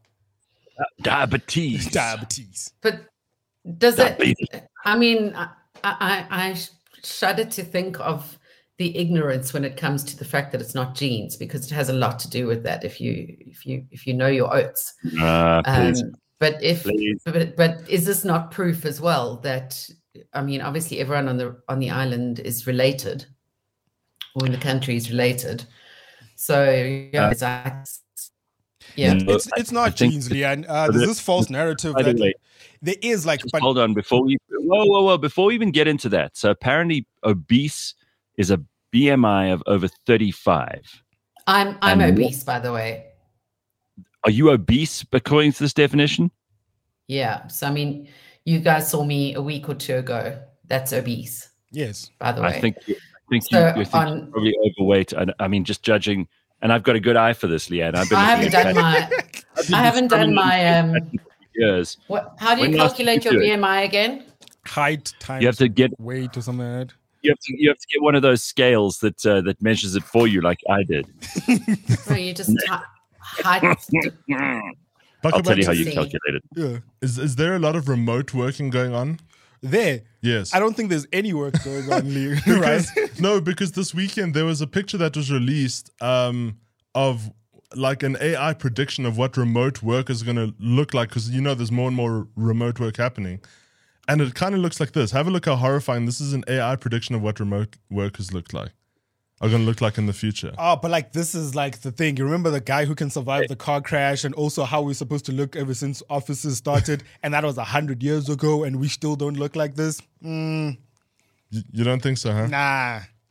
Diabetes. diabetes. But does Diabetes. it? I mean, I, I, I shudder to think of the ignorance when it comes to the fact that it's not genes, because it has a lot to do with that. If you, if you, if you know your oats. Ah, please. Um, but if, Please. but, but is this not proof as well that? I mean, obviously, everyone on the on the island is related, or in the country is related. So yeah, Uh, it's like, yeah. Mm. It's it's I not think- genes, Leanne. Uh, but there's it- this false narrative by the that way, there is like, Just but hold on before we whoa whoa whoa before we even get into that. So apparently, obese is a B M I of over thirty-five. I'm I'm And- obese, by the way. Are you obese according to this definition? Yeah. So I mean, you guys saw me a week or two ago. That's obese, yes, by the way. I think you- I think So you, you think on- you're probably overweight. I, I mean, just judging, and I've got a good eye for this, Leanne. I've been I looking haven't at done fat- my. I've been I haven't done my. Um, discriminating for years. what? How do you When last calculate did you your do it? B M I again? height times You have to get weight or something like that. you have to you have to get one of those scales that uh, that measures it for you, like I did. No, you just hi- height. Buck I'll tell you how you see. calculate it. Yeah, Is is there a lot of remote working going on? there. Yes. I don't think there's any work going on, Lee. Right? Because, no, because this weekend there was a picture that was released um, of like an A I prediction of what remote work is going to look like, because you know there's more and more remote work happening. And it kind of looks like this. Have a look how horrifying. This is an A I prediction of what remote workers look like, are going to look like in the future. Oh, but like this is like the thing. You remember the guy who can survive the car crash, and also how we're supposed to look ever since offices started, and that was a hundred years ago, and we still don't look like this. Mm, You, you don't think so, huh? nah,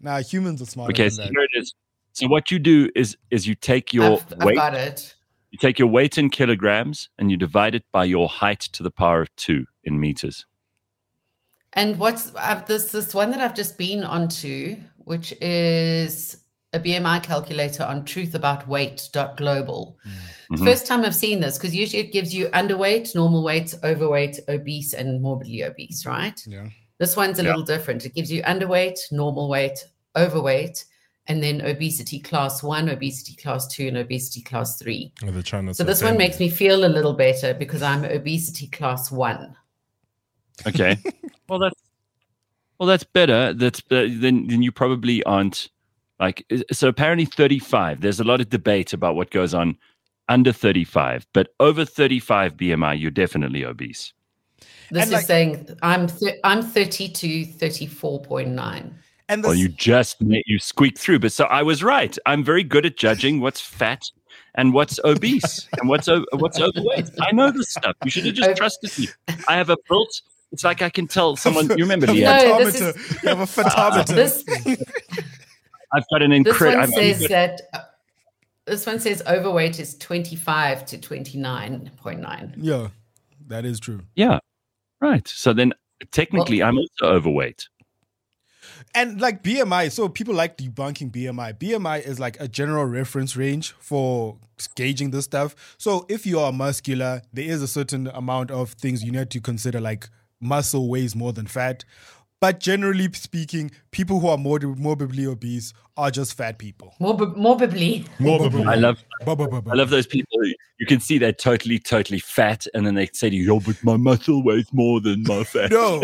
Nah, humans are smarter Okay, than so that. here it is. So what you do is is you take your I've, I've weight, got it. you take your weight in kilograms, and you divide it by your height to the power of two in meters. And what's I've, this this one that I've just been onto, which is a B M I calculator on truth about weight dot global. Mhm. First time I've seen this, because usually it gives you underweight, normal weight, overweight, obese, and morbidly obese, right? Yeah. This one's a Yeah. little different. It gives you underweight, normal weight, overweight, and then obesity class one, obesity class two, and obesity class three. Oh, they're trying to So this one makes me feel a little better because I'm obesity class one. Okay. well, that's well, that's better. That's uh, then then you probably aren't like so. Apparently, thirty-five. There's a lot of debate about what goes on under thirty-five, but over thirty-five B M I, you're definitely obese. This And is like- saying I'm th- I'm thirty to thirty-four point nine. And Well, this, you just you squeaked through, but so I was right. I'm very good at judging what's fat and what's obese and what's o- what's overweight. I know this stuff. You should have just Oh. trusted me. I have a built. It's like I can tell someone. You remember, a Leanne? No, this photometer. is- You have a photometer. This I've got an this incredible. one says that uh, this one says overweight is twenty-five to twenty-nine point nine. yeah, that is true. Yeah, right. So then, technically, I'm also overweight. And like B M I, so people like debunking B M I. B M I is like a general reference range for gauging this stuff. So if you are muscular, there is a certain amount of things you need to consider, like muscle weighs more than fat. But generally speaking, people who are more morbidly obese are just fat people. Morb- morbidly. Morbidly. I love. Ba, ba, ba, ba. I love those people who you can see they're totally, totally fat, and then they say to you, "Yo, but my muscle weighs more than my fat." No,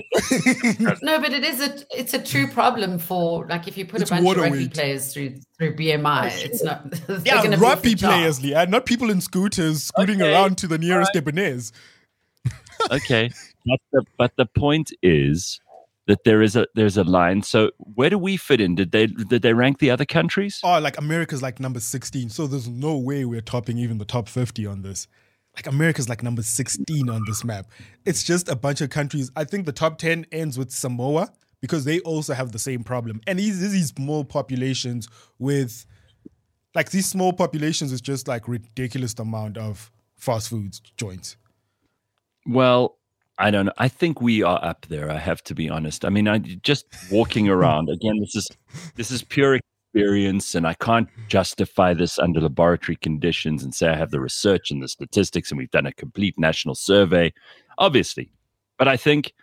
No, but it is a it's a true problem for like if you put It's a bunch of water rugby weight. players through through B M I, it's not. they're yeah, gonna be rugby off the chart. players, Leanne, not people in scooters scooting Okay. around to the nearest debonaires. Okay, but the, but the point is that there is a there's a line. So where do we fit in? Did they did they rank the other countries? Oh, like America's like number sixteen. So there's no way we're topping even the top fifty on this. Like America's like number sixteen on this map. It's just a bunch of countries. I think the top ten ends with Samoa because they also have the same problem. And these these small populations with like these small populations is just like ridiculous amount of fast food joints. Well, I don't know. I think we are up there. I have to be honest. I mean, I just walking around again. This is this is pure experience, and I can't justify this under laboratory conditions and say I have the research and the statistics, and we've done a complete national survey, obviously. But I think,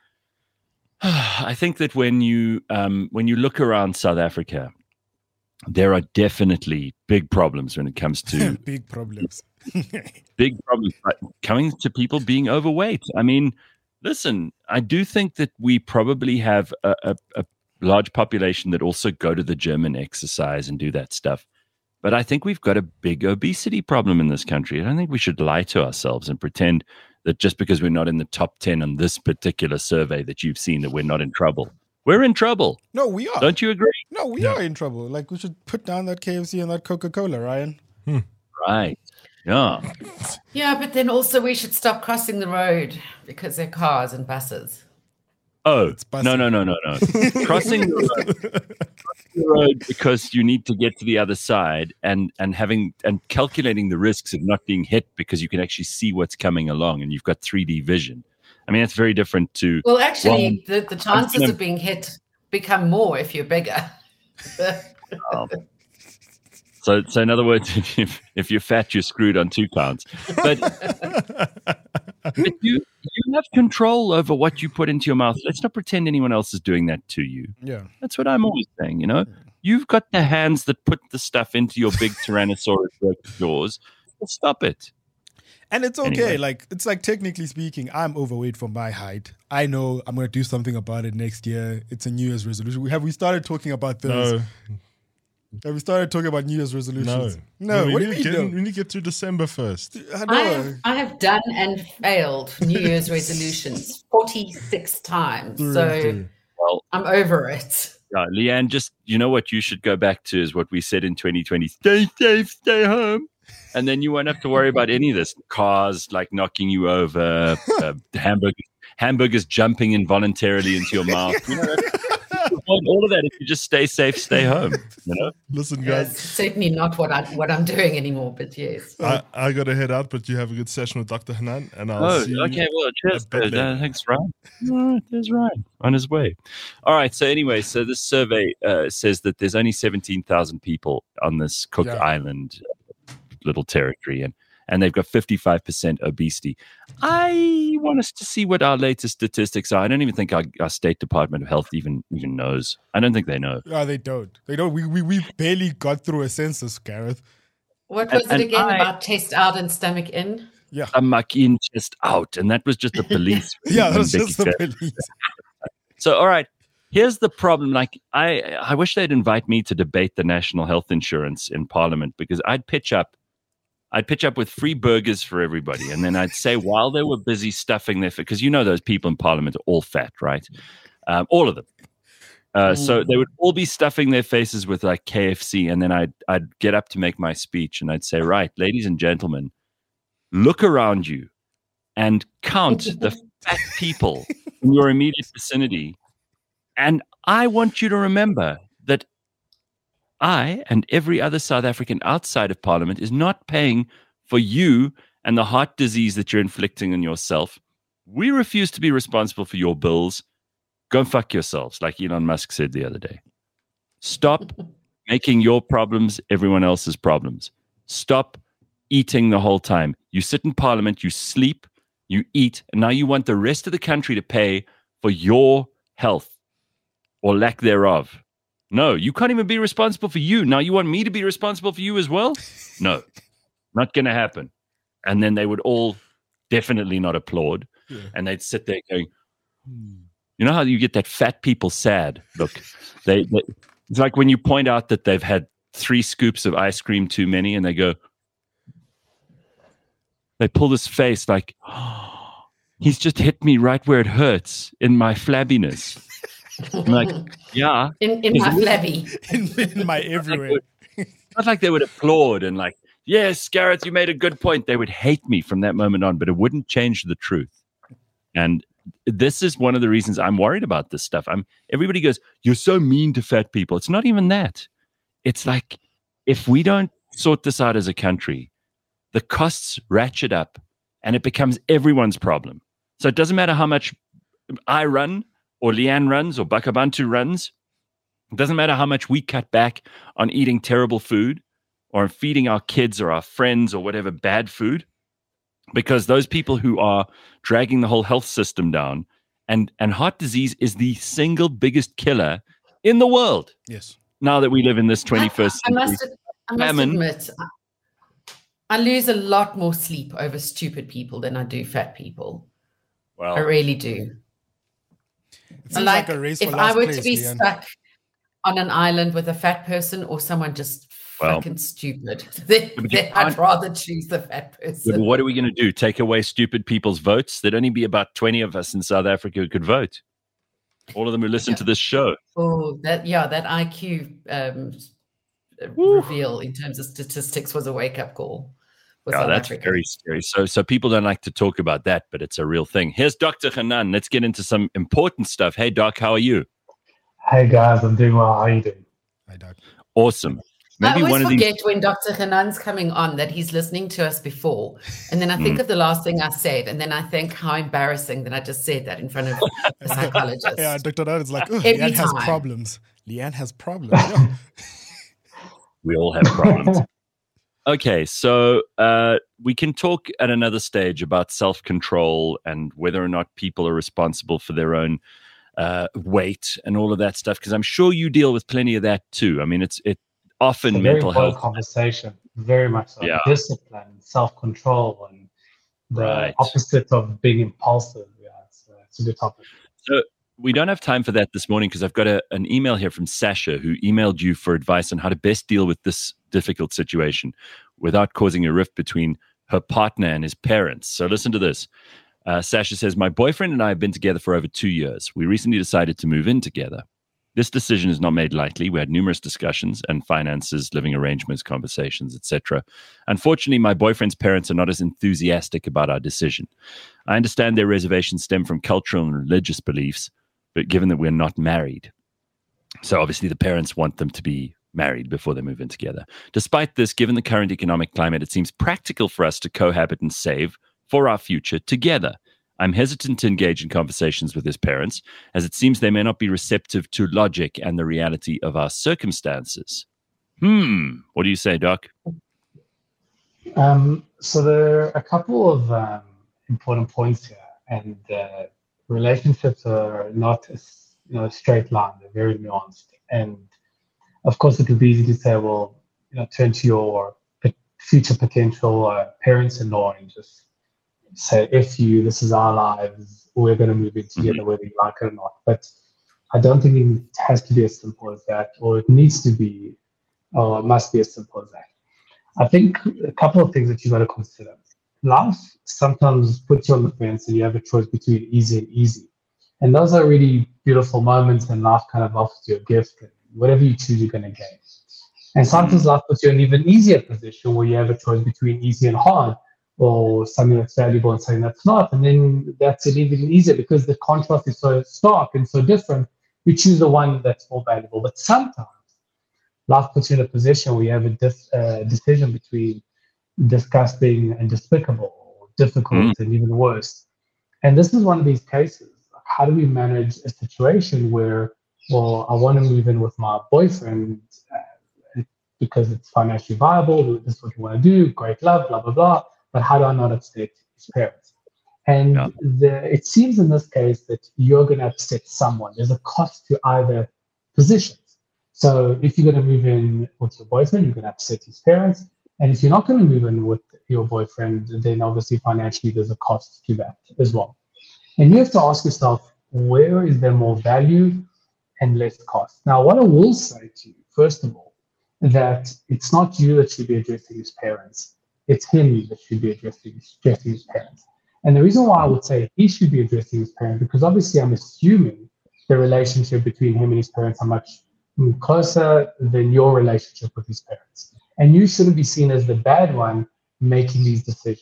I think that when you um, when you look around South Africa, there are definitely big problems when it comes to Big problems. big problems like coming to people being overweight. I mean, listen, I do think that we probably have a, a, a large population that also go to the gym and exercise and do that stuff. But I think we've got a big obesity problem in this country. I don't think we should lie to ourselves and pretend that just because we're not in the top ten on this particular survey that you've seen that we're not in trouble. We're in trouble. No, we are. Don't you agree? No, we Yeah. are in trouble. Like we should put down that K F C and that Coca-Cola, Ryan. Right. Yeah. Yeah, but then also we should stop crossing the road because they're cars and buses. Oh, bussy. no, no, no, no, no. Crossing the road. Crossing the road because you need to get to the other side and, and having and calculating the risks of not being hit because you can actually see what's coming along and you've got three D vision. I mean, that's very different to Well, actually, the, the chances gonna- of being hit become more if you're bigger. um, so so in other words, if, you, if you're fat, you're screwed on two counts. But, but you you have control over what you put into your mouth. Let's not pretend anyone else is doing that to you. Yeah. That's what I'm always saying, you know. You've got the hands that put the stuff into your big Tyrannosaurus Rex jaws. Well, stop it. And it's okay. Anyway. Like it's like technically speaking, I'm overweight for my height. I know I'm gonna do something about it next year. It's a New Year's resolution. We have we started talking about those? No, Have we started talking about New Year's no, resolutions? No. we what do need you to mean? get, we need to get through December first. No? I I know. have, I have done and failed New Year's resolutions forty-six times. So Well, I'm over it. yeah, Leanne, just you know what you should go back to is what we said in twenty twenty: stay safe, stay home, and then you won't have to worry about any of this. Cars like knocking you over, uh, hamburgers, hamburgers jumping involuntarily into your mouth. You know, that's avoid all of that if you just stay safe, stay home. You know. Listen, Yeah, guys, it's certainly not what I what I'm doing anymore. But yes. I, I got to head out, but you have a good session with Doctor Hanan, and I'll Oh, see you. okay. Well, cheers. a bit Uh, later. thanks, Ryan. All right, there's Ryan on his way. All right. So anyway, so this survey uh, says that there's only seventeen thousand people on this Cook Yeah. Island little territory, and and they've got fifty-five percent obesity. I want us to see what our latest statistics are. I don't even think our, our State Department of Health even even knows. I don't think they know. No, they don't. They don't. We, we we barely got through a census, Gareth. What And- was and it again I- about chest out and stomach in? Yeah. Stomach in, chest out, and that was just the police. Yeah, that's Becky just the said. police. So, all right, here's the problem. Like, I, I wish they'd invite me to debate the national health insurance in Parliament, because I'd pitch up, I'd pitch up with free burgers for everybody, and then I'd say while they were busy stuffing their, because you know those people in Parliament are all fat, right? Um, all of them. Uh, so they would all be stuffing their faces with like K F C, and then I'd I'd get up to make my speech, and I'd say, right, ladies and gentlemen, look around you and count the fat people in your immediate vicinity. And I want you to remember that I and every other South African outside of Parliament is not paying for you and the heart disease that you're inflicting on yourself. We refuse to be responsible for your bills. Go and fuck yourselves, like Elon Musk said the other day. Stop making your problems everyone else's problems. Stop eating the whole time. You sit in Parliament, you sleep, you eat, and now you want the rest of the country to pay for your health or lack thereof. No, you can't even be responsible for you. Now you want me to be responsible for you as well? No, not going to happen. And then they would all definitely not applaud. Yeah. And they'd sit there going, hmm. You know how you get that fat people sad look? They, they It's like when you point out that they've had three scoops of ice cream too many, and they go, they pull this face like, oh, he's just hit me right where it hurts in my flabbiness. I'm like, yeah. In, in my flabby. in, in my everywhere. Not like they would applaud and like, yes, Gareth, you made a good point. They would hate me from that moment on, but it wouldn't change the truth. And this is one of the reasons I'm worried about this stuff. I'm everybody goes, you're so mean to fat people. It's not even that. It's like, if we don't sort this out as a country, the costs ratchet up and it becomes everyone's problem. So it doesn't matter how much I run or Leanne runs or Bakabantu runs. It doesn't matter how much we cut back on eating terrible food or feeding our kids or our friends or whatever bad food. Because those people who are dragging the whole health system down, and, and heart disease is the single biggest killer in the world. Yes. Now that we live in this twenty-first I, I century. must, I must Famine. admit, I, I lose a lot more sleep over stupid people than I do fat people. Well, I really do. It seems Like, like a race if for I last were place, to be Leanne. stuck on an island with a fat person or someone just Well, fucking stupid, then, but you then I'd can't- rather choose the fat Yeah, person. but what are we going to do? Take away stupid people's votes? There'd only be about twenty of us in South Africa who could vote. All of them who listen Yeah. to this show. Oh, that yeah, that I Q um, Woo. reveal in terms of statistics was a wake up call. for Yeah, South that's Africa. very scary. So, so people don't like to talk about that, but it's a real thing. Here's Doctor Hanan. Let's get into some important stuff. Hey, Doc, how are you? Hey guys, I'm doing well. How are you doing? I don't. Awesome. I Maybe always one of forget these. when Doctor Hanan's coming on that he's listening to us before. And then I Mm. think of the last thing I said. And then I think how embarrassing that I just said that in front of a psychologist. Yeah, Doctor Dodd is like, oh, Every Leanne has time. problems. Leanne has problems. Yeah. We all have problems. Okay, so uh, we can talk at another stage about self-control and whether or not people are responsible for their own uh, weight and all of that stuff, because I'm sure you deal with plenty of that too. I mean, it's it often It's a very mental important health. conversation, very much so. Yeah. Discipline, self-control, and the Right. opposite of being impulsive. Yeah, it's, uh, it's a good topic. So we don't have time for that this morning because I've got a, an email here from Sasha who emailed you for advice on how to best deal with this difficult situation without causing a rift between her partner and his parents. So listen to this. Uh, Sasha says, my boyfriend and I have been together for over two years. We recently decided to move in together. This decision is not made lightly. We had numerous discussions and finances, living arrangements, conversations, et cetera. Unfortunately, my boyfriend's parents are not as enthusiastic about our decision. I understand their reservations stem from cultural and religious beliefs, but given that we're not married, So obviously the parents want them to be married before they move in together. Despite this, given the current economic climate, it seems practical for us to cohabit and save for our future together. I'm hesitant to engage in conversations with his parents, as it seems they may not be receptive to logic and the reality of our circumstances. Hmm. What do you say, Doc? Um, so there are a couple of um, important points here, and uh, relationships are not a, you know, a straight line. They're very nuanced. And of course, it would be easy to say, well, you know, turn to your future potential uh, parents-in-law and just say, if you, this is our lives, we're going to move in together, whether you like it or not. But I don't think it has to be as simple as that, or it needs to be, or it must be as simple as that. I think a couple of things that you've got to consider. Life sometimes puts you on the fence and you have a choice between easy and easy. And those are really beautiful moments, and life kind of offers you a gift. And whatever you choose, you're going to gain. And sometimes life puts you in an even easier position where you have a choice between easy and hard, or something that's valuable and something that's not. And then that's an even easier because the contrast is so stark and so different. You choose the one that's more valuable. But sometimes life puts you in a position where you have a dis- uh, decision between disgusting and despicable, or difficult mm. and even worse. And this is one of these cases. How do we manage a situation where, well, I want to move in with my boyfriend uh, because it's financially viable, this is what you want to do, great love, blah, blah, blah, but how do I not upset his parents? And yeah. the, it seems in this case that you're going to upset someone. There's a cost to either position. So if you're going to move in with your boyfriend, you're going to upset his parents. And if you're not going to move in with your boyfriend, then obviously financially there's a cost to that as well. And you have to ask yourself, where is there more value and less cost? Now, what I will say to you, first of all, that it's not you that should be addressing his parents. It's him that should be addressing, addressing his parents. And the reason why I would say he should be addressing his parents, because obviously I'm assuming the relationship between him and his parents are much closer than your relationship with his parents. And you shouldn't be seen as the bad one making these decisions.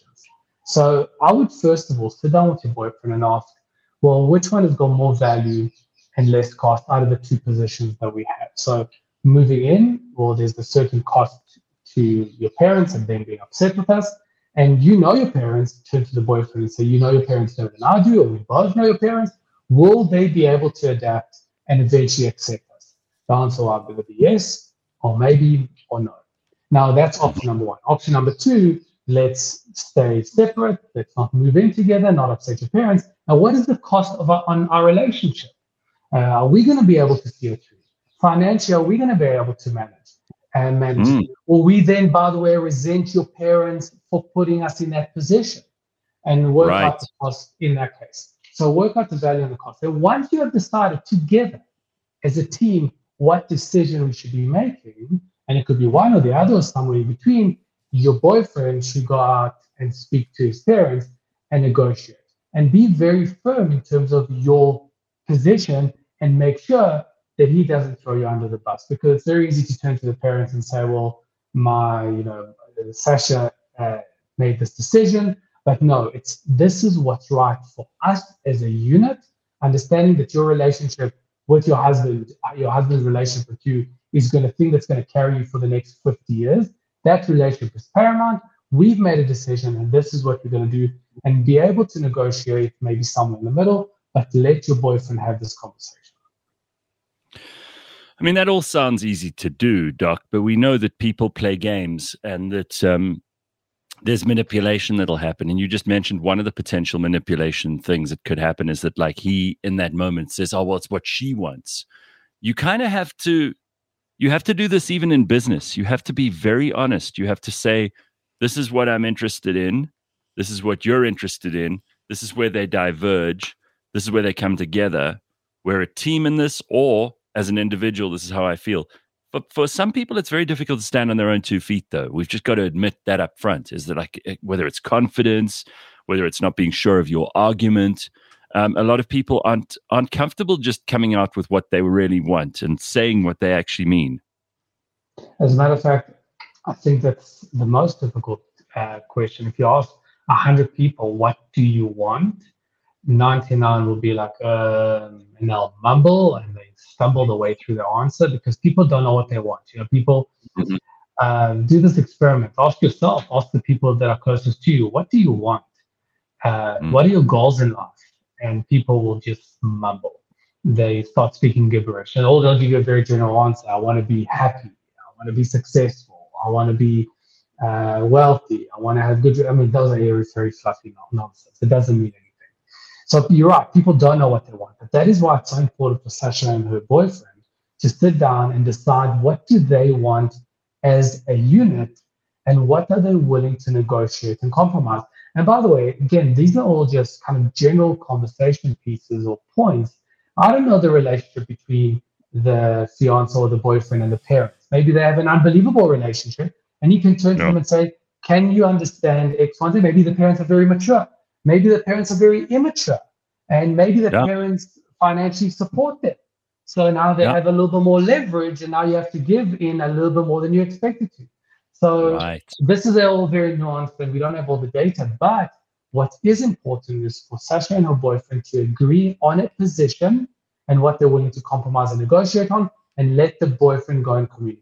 So I would first of all sit down with your boyfriend and ask, well, which one has got more value and less cost out of the two positions that we have? So moving in, well, there's the certain cost to your parents and them being upset with us. And you know your parents, turn to the boyfriend and say, you know your parents better than I do, or we both know your parents. Will they be able to adapt and eventually accept us? The answer will either be yes, or maybe, or no. Now, that's option number one. Option number two, let's stay separate. Let's not move in together, not upset your parents. Now, what is the cost of our, on our relationship? Uh, are we going to be able to see it through? Financially, are we going to be able to manage and manage? Mm. Will we then, by the way, resent your parents for putting us in that position and work right. out the cost in that case? So work out the value and the cost. And once you have decided together as a team what decision we should be making, and it could be one or the other or somewhere in between, your boyfriend should go out and speak to his parents and negotiate. And be very firm in terms of your position and make sure that he doesn't throw you under the bus. Because it's very easy to turn to the parents and say, well, my, you know, Sasha uh, made this decision. But no, it's this is what's right for us as a unit, understanding that your relationship with your husband, your husband's relationship with you is going to think that's going to carry you for the next fifty years. That relationship is paramount. We've made a decision and this is what we're going to do, and be able to negotiate maybe somewhere in the middle, but let your boyfriend have this conversation. I mean, that all sounds easy to do, Doc, but we know that people play games and that um, there's manipulation that'll happen. And you just mentioned one of the potential manipulation things that could happen is that, like, he in that moment says, oh, well, it's what she wants. You kind of have to, you have to do this even in business. You have to be very honest. You have to say, this is what I'm interested in. This is what you're interested in. This is where they diverge. This is where they come together. We're a team in this, or as an individual, this is how I feel. But for some people, it's very difficult to stand on their own two feet, though. We've just got to admit that up front, is that, like, whether it's confidence, whether it's not being sure of your argument, um, a lot of people aren't, aren't comfortable just coming out with what they really want and saying what they actually mean. As a matter of fact, I think that's the most difficult uh, question. If you ask one hundred people, what do you want? ninety-nine will be like, um, and they'll mumble and they stumble their way through their answer because people don't know what they want. You know, people Mhm. um, do this experiment. Ask yourself, ask the people that are closest to you, what do you want? Uh, Mm. What are your goals in life? And people will just mumble. They start speaking gibberish, and all they'll give you a very general answer. I want to be happy. I want to be successful. I want to be uh, wealthy. I want to have good. I mean, those are very, very fluffy nonsense. It doesn't mean anything. So you're right. People don't know what they want, but that is why it's so important for Sasha and her boyfriend to sit down and decide what do they want as a unit, and what are they willing to negotiate and compromise. And by the way, again, these are all just kind of general conversation pieces or points. I don't know the relationship between the fiance or the boyfriend and the parents. Maybe they have an unbelievable relationship, and you can turn to No. them and say, can you understand X, Y, Z? Maybe the parents are very mature. Maybe the parents are very immature. And maybe the Yeah. parents financially support them. So now they Yeah. have a little bit more leverage, and now you have to give in a little bit more than you expected to. So Right. this is all very nuanced, and we don't have all the data. But what is important is for Sasha and her boyfriend to agree on a position and what they're willing to compromise and negotiate on, and let the boyfriend go and communicate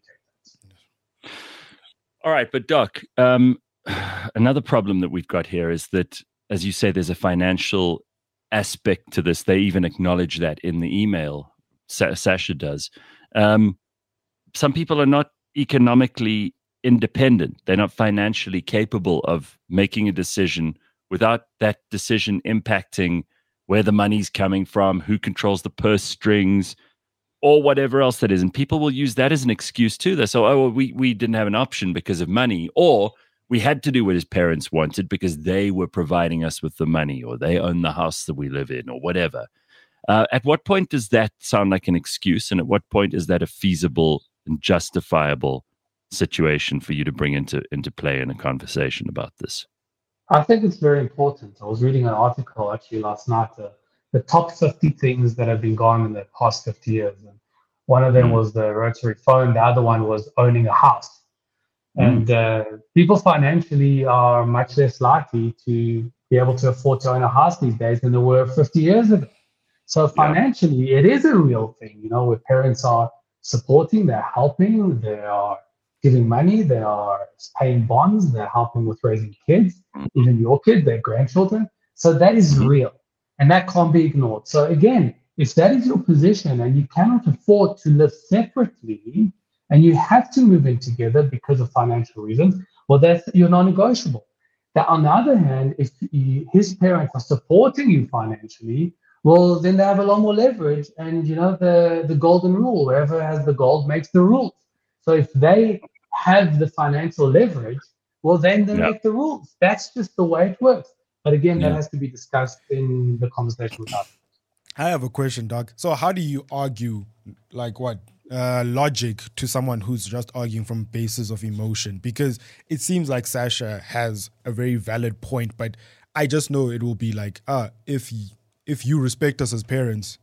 that. All right, but Doc, um, another problem that we've got here is that, as you say, there's a financial aspect to this. They even acknowledge that in the email. Sa- Sasha does. Um, some people are not economically independent. They're not financially capable of making a decision without that decision impacting where the money's coming from, who controls the purse strings, or whatever else that is. And people will use that as an excuse too. They say, oh, well, we, we didn't have an option because of money, or we had to do what his parents wanted because they were providing us with the money, or they own the house that we live in, or whatever. Uh, at what point does that sound like an excuse? And at what point is that a feasible and justifiable situation for you to bring into, into play in a conversation about this? I think it's very important. I was reading an article actually last night, uh, the top fifty things that have been gone in the past fifty years. And one of them Mm. was the rotary phone. The other one was owning a house. Mm. And uh, people financially are much less likely to be able to afford to own a house these days than they were fifty years ago. So financially, it is a real thing, you know, where parents are supporting, they're helping, they are giving money, they are paying bonds, they're helping with raising kids, even your kids, their grandchildren. So that is Mhm. real, and that can't be ignored. So again, if that is your position and you cannot afford to live separately and you have to move in together because of financial reasons, well, that's you're non-negotiable. That on the other hand, if you, his parents are supporting you financially, well, then they have a lot more leverage. And, you know, the, the golden rule, whoever has the gold makes the rules. So if they have the financial leverage, well, then they Yeah. make the rules. That's just the way it works. But again, that Yeah. has to be discussed in the conversation with us. I have a question, Doug. So how do you argue, like what, uh, logic to someone who's just arguing from basis of emotion? Because it seems like Sasha has a very valid point, but I just know it will be like, ah, if y- if you respect us as parents,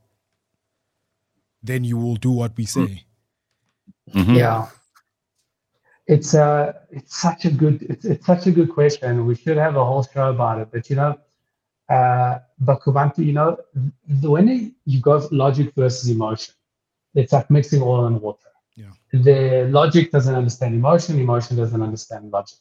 then you will do what we say. Mhm. Yeah. It's uh it's such a good it's it's such a good question. We should have a whole show about it. But you know, uh Bakubantu, you know, the, when you go logic versus emotion, it's like mixing oil and water. Yeah. The logic doesn't understand emotion, emotion doesn't understand logic.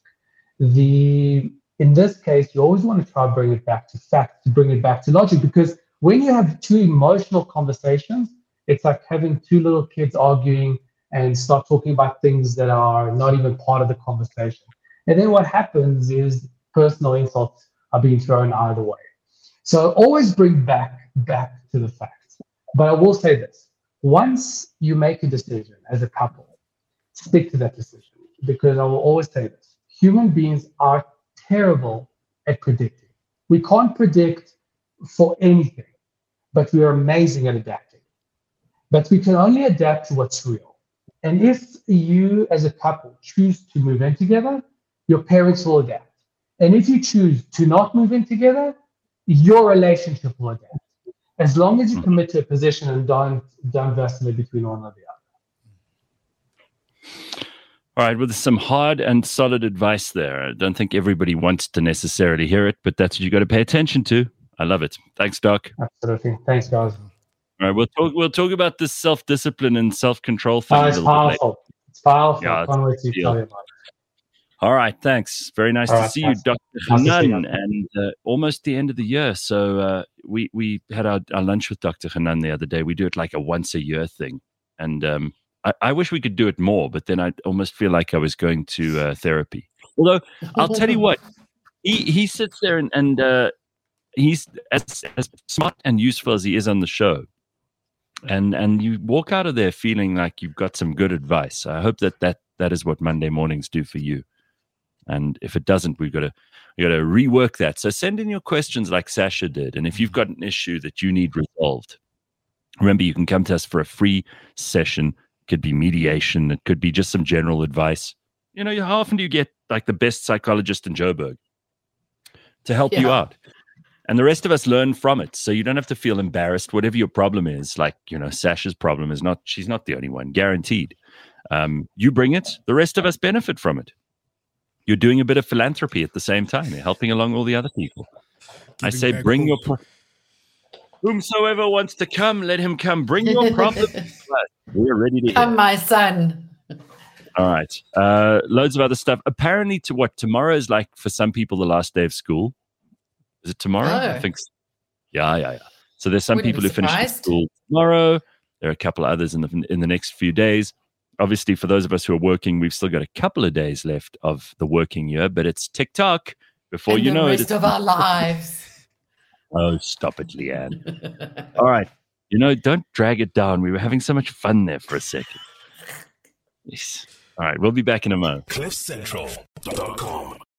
The in this case, you always want to try to bring it back to fact, to bring it back to logic, because when you have two emotional conversations, it's like having two little kids arguing and start talking about things that are not even part of the conversation. And then what happens is personal insults are being thrown either way. So always bring back back to the facts. But I will say this: once you make a decision as a couple, stick to that decision, because I will always say this: human beings are terrible at predicting. We can't predict for anything, but we are amazing at adapting. But we can only adapt to what's real. And if you as a couple choose to move in together, your parents will adapt. And if you choose to not move in together, your relationship will adapt. As long as you commit to a position and don't, don't vacillate between one or the other. All right, well, there's some hard and solid advice there. I don't think everybody wants to necessarily hear it, but that's what you got to pay attention to. I love it. Thanks, Doc. Absolutely. Thanks, guys. All right, we'll talk. We'll talk about this self-discipline and self-control thing. Oh, a it's little bit later. powerful. It's powerful. Yeah, I can't wait to deal. tell you about it. All right, thanks. Very nice All to right, see nice- you, Doctor nice to see Hanan, you. and uh, almost the end of the year. So uh, we we had our, our lunch with Doctor Hanan the other day. We do it like a once a year thing, and um, I, I wish we could do it more, but then I almost feel like I was going to uh, therapy. Although I'll tell you what, he he sits there and, and uh, he's as as smart and useful as he is on the show. And and you walk out of there feeling like you've got some good advice. I hope that that, that is what Monday mornings do for you. And if it doesn't, we've got to we got to rework that. So send in your questions like Sasha did. And if you've got an issue that you need resolved, remember you can come to us for a free session. It could be mediation. It could be just some general advice. You know, how often do you get like the best psychologist in Joburg to help you Yeah. out? And the rest of us learn from it. So you don't have to feel embarrassed. Whatever your problem is, like, you know, Sasha's problem is not, she's not the only one, guaranteed. Um, you bring it, the rest of us benefit from it. You're doing a bit of philanthropy at the same time. You're helping along all the other people. I Giving say, back bring your, hope. pro- whomsoever wants to come, let him come. Bring your problem. We're ready to hear. Come, my son. All right. Uh, loads of other stuff. Apparently, to what tomorrow is like for some people the last day of school. Is it tomorrow? I Oh. think. So. Yeah, yeah, yeah. So there's some Wouldn't people be who finish surprised. school tomorrow. There are a couple of others in the in the next few days. Obviously, for those of us who are working, we've still got a couple of days left of the working year, but it's TikTok. Before And you the know it, rest it's of our lives. oh, stop it, Leanne. All right. You know, don't drag it down. We were having so much fun there for a second. Yes. All right. We'll be back in a moment. cliff central dot com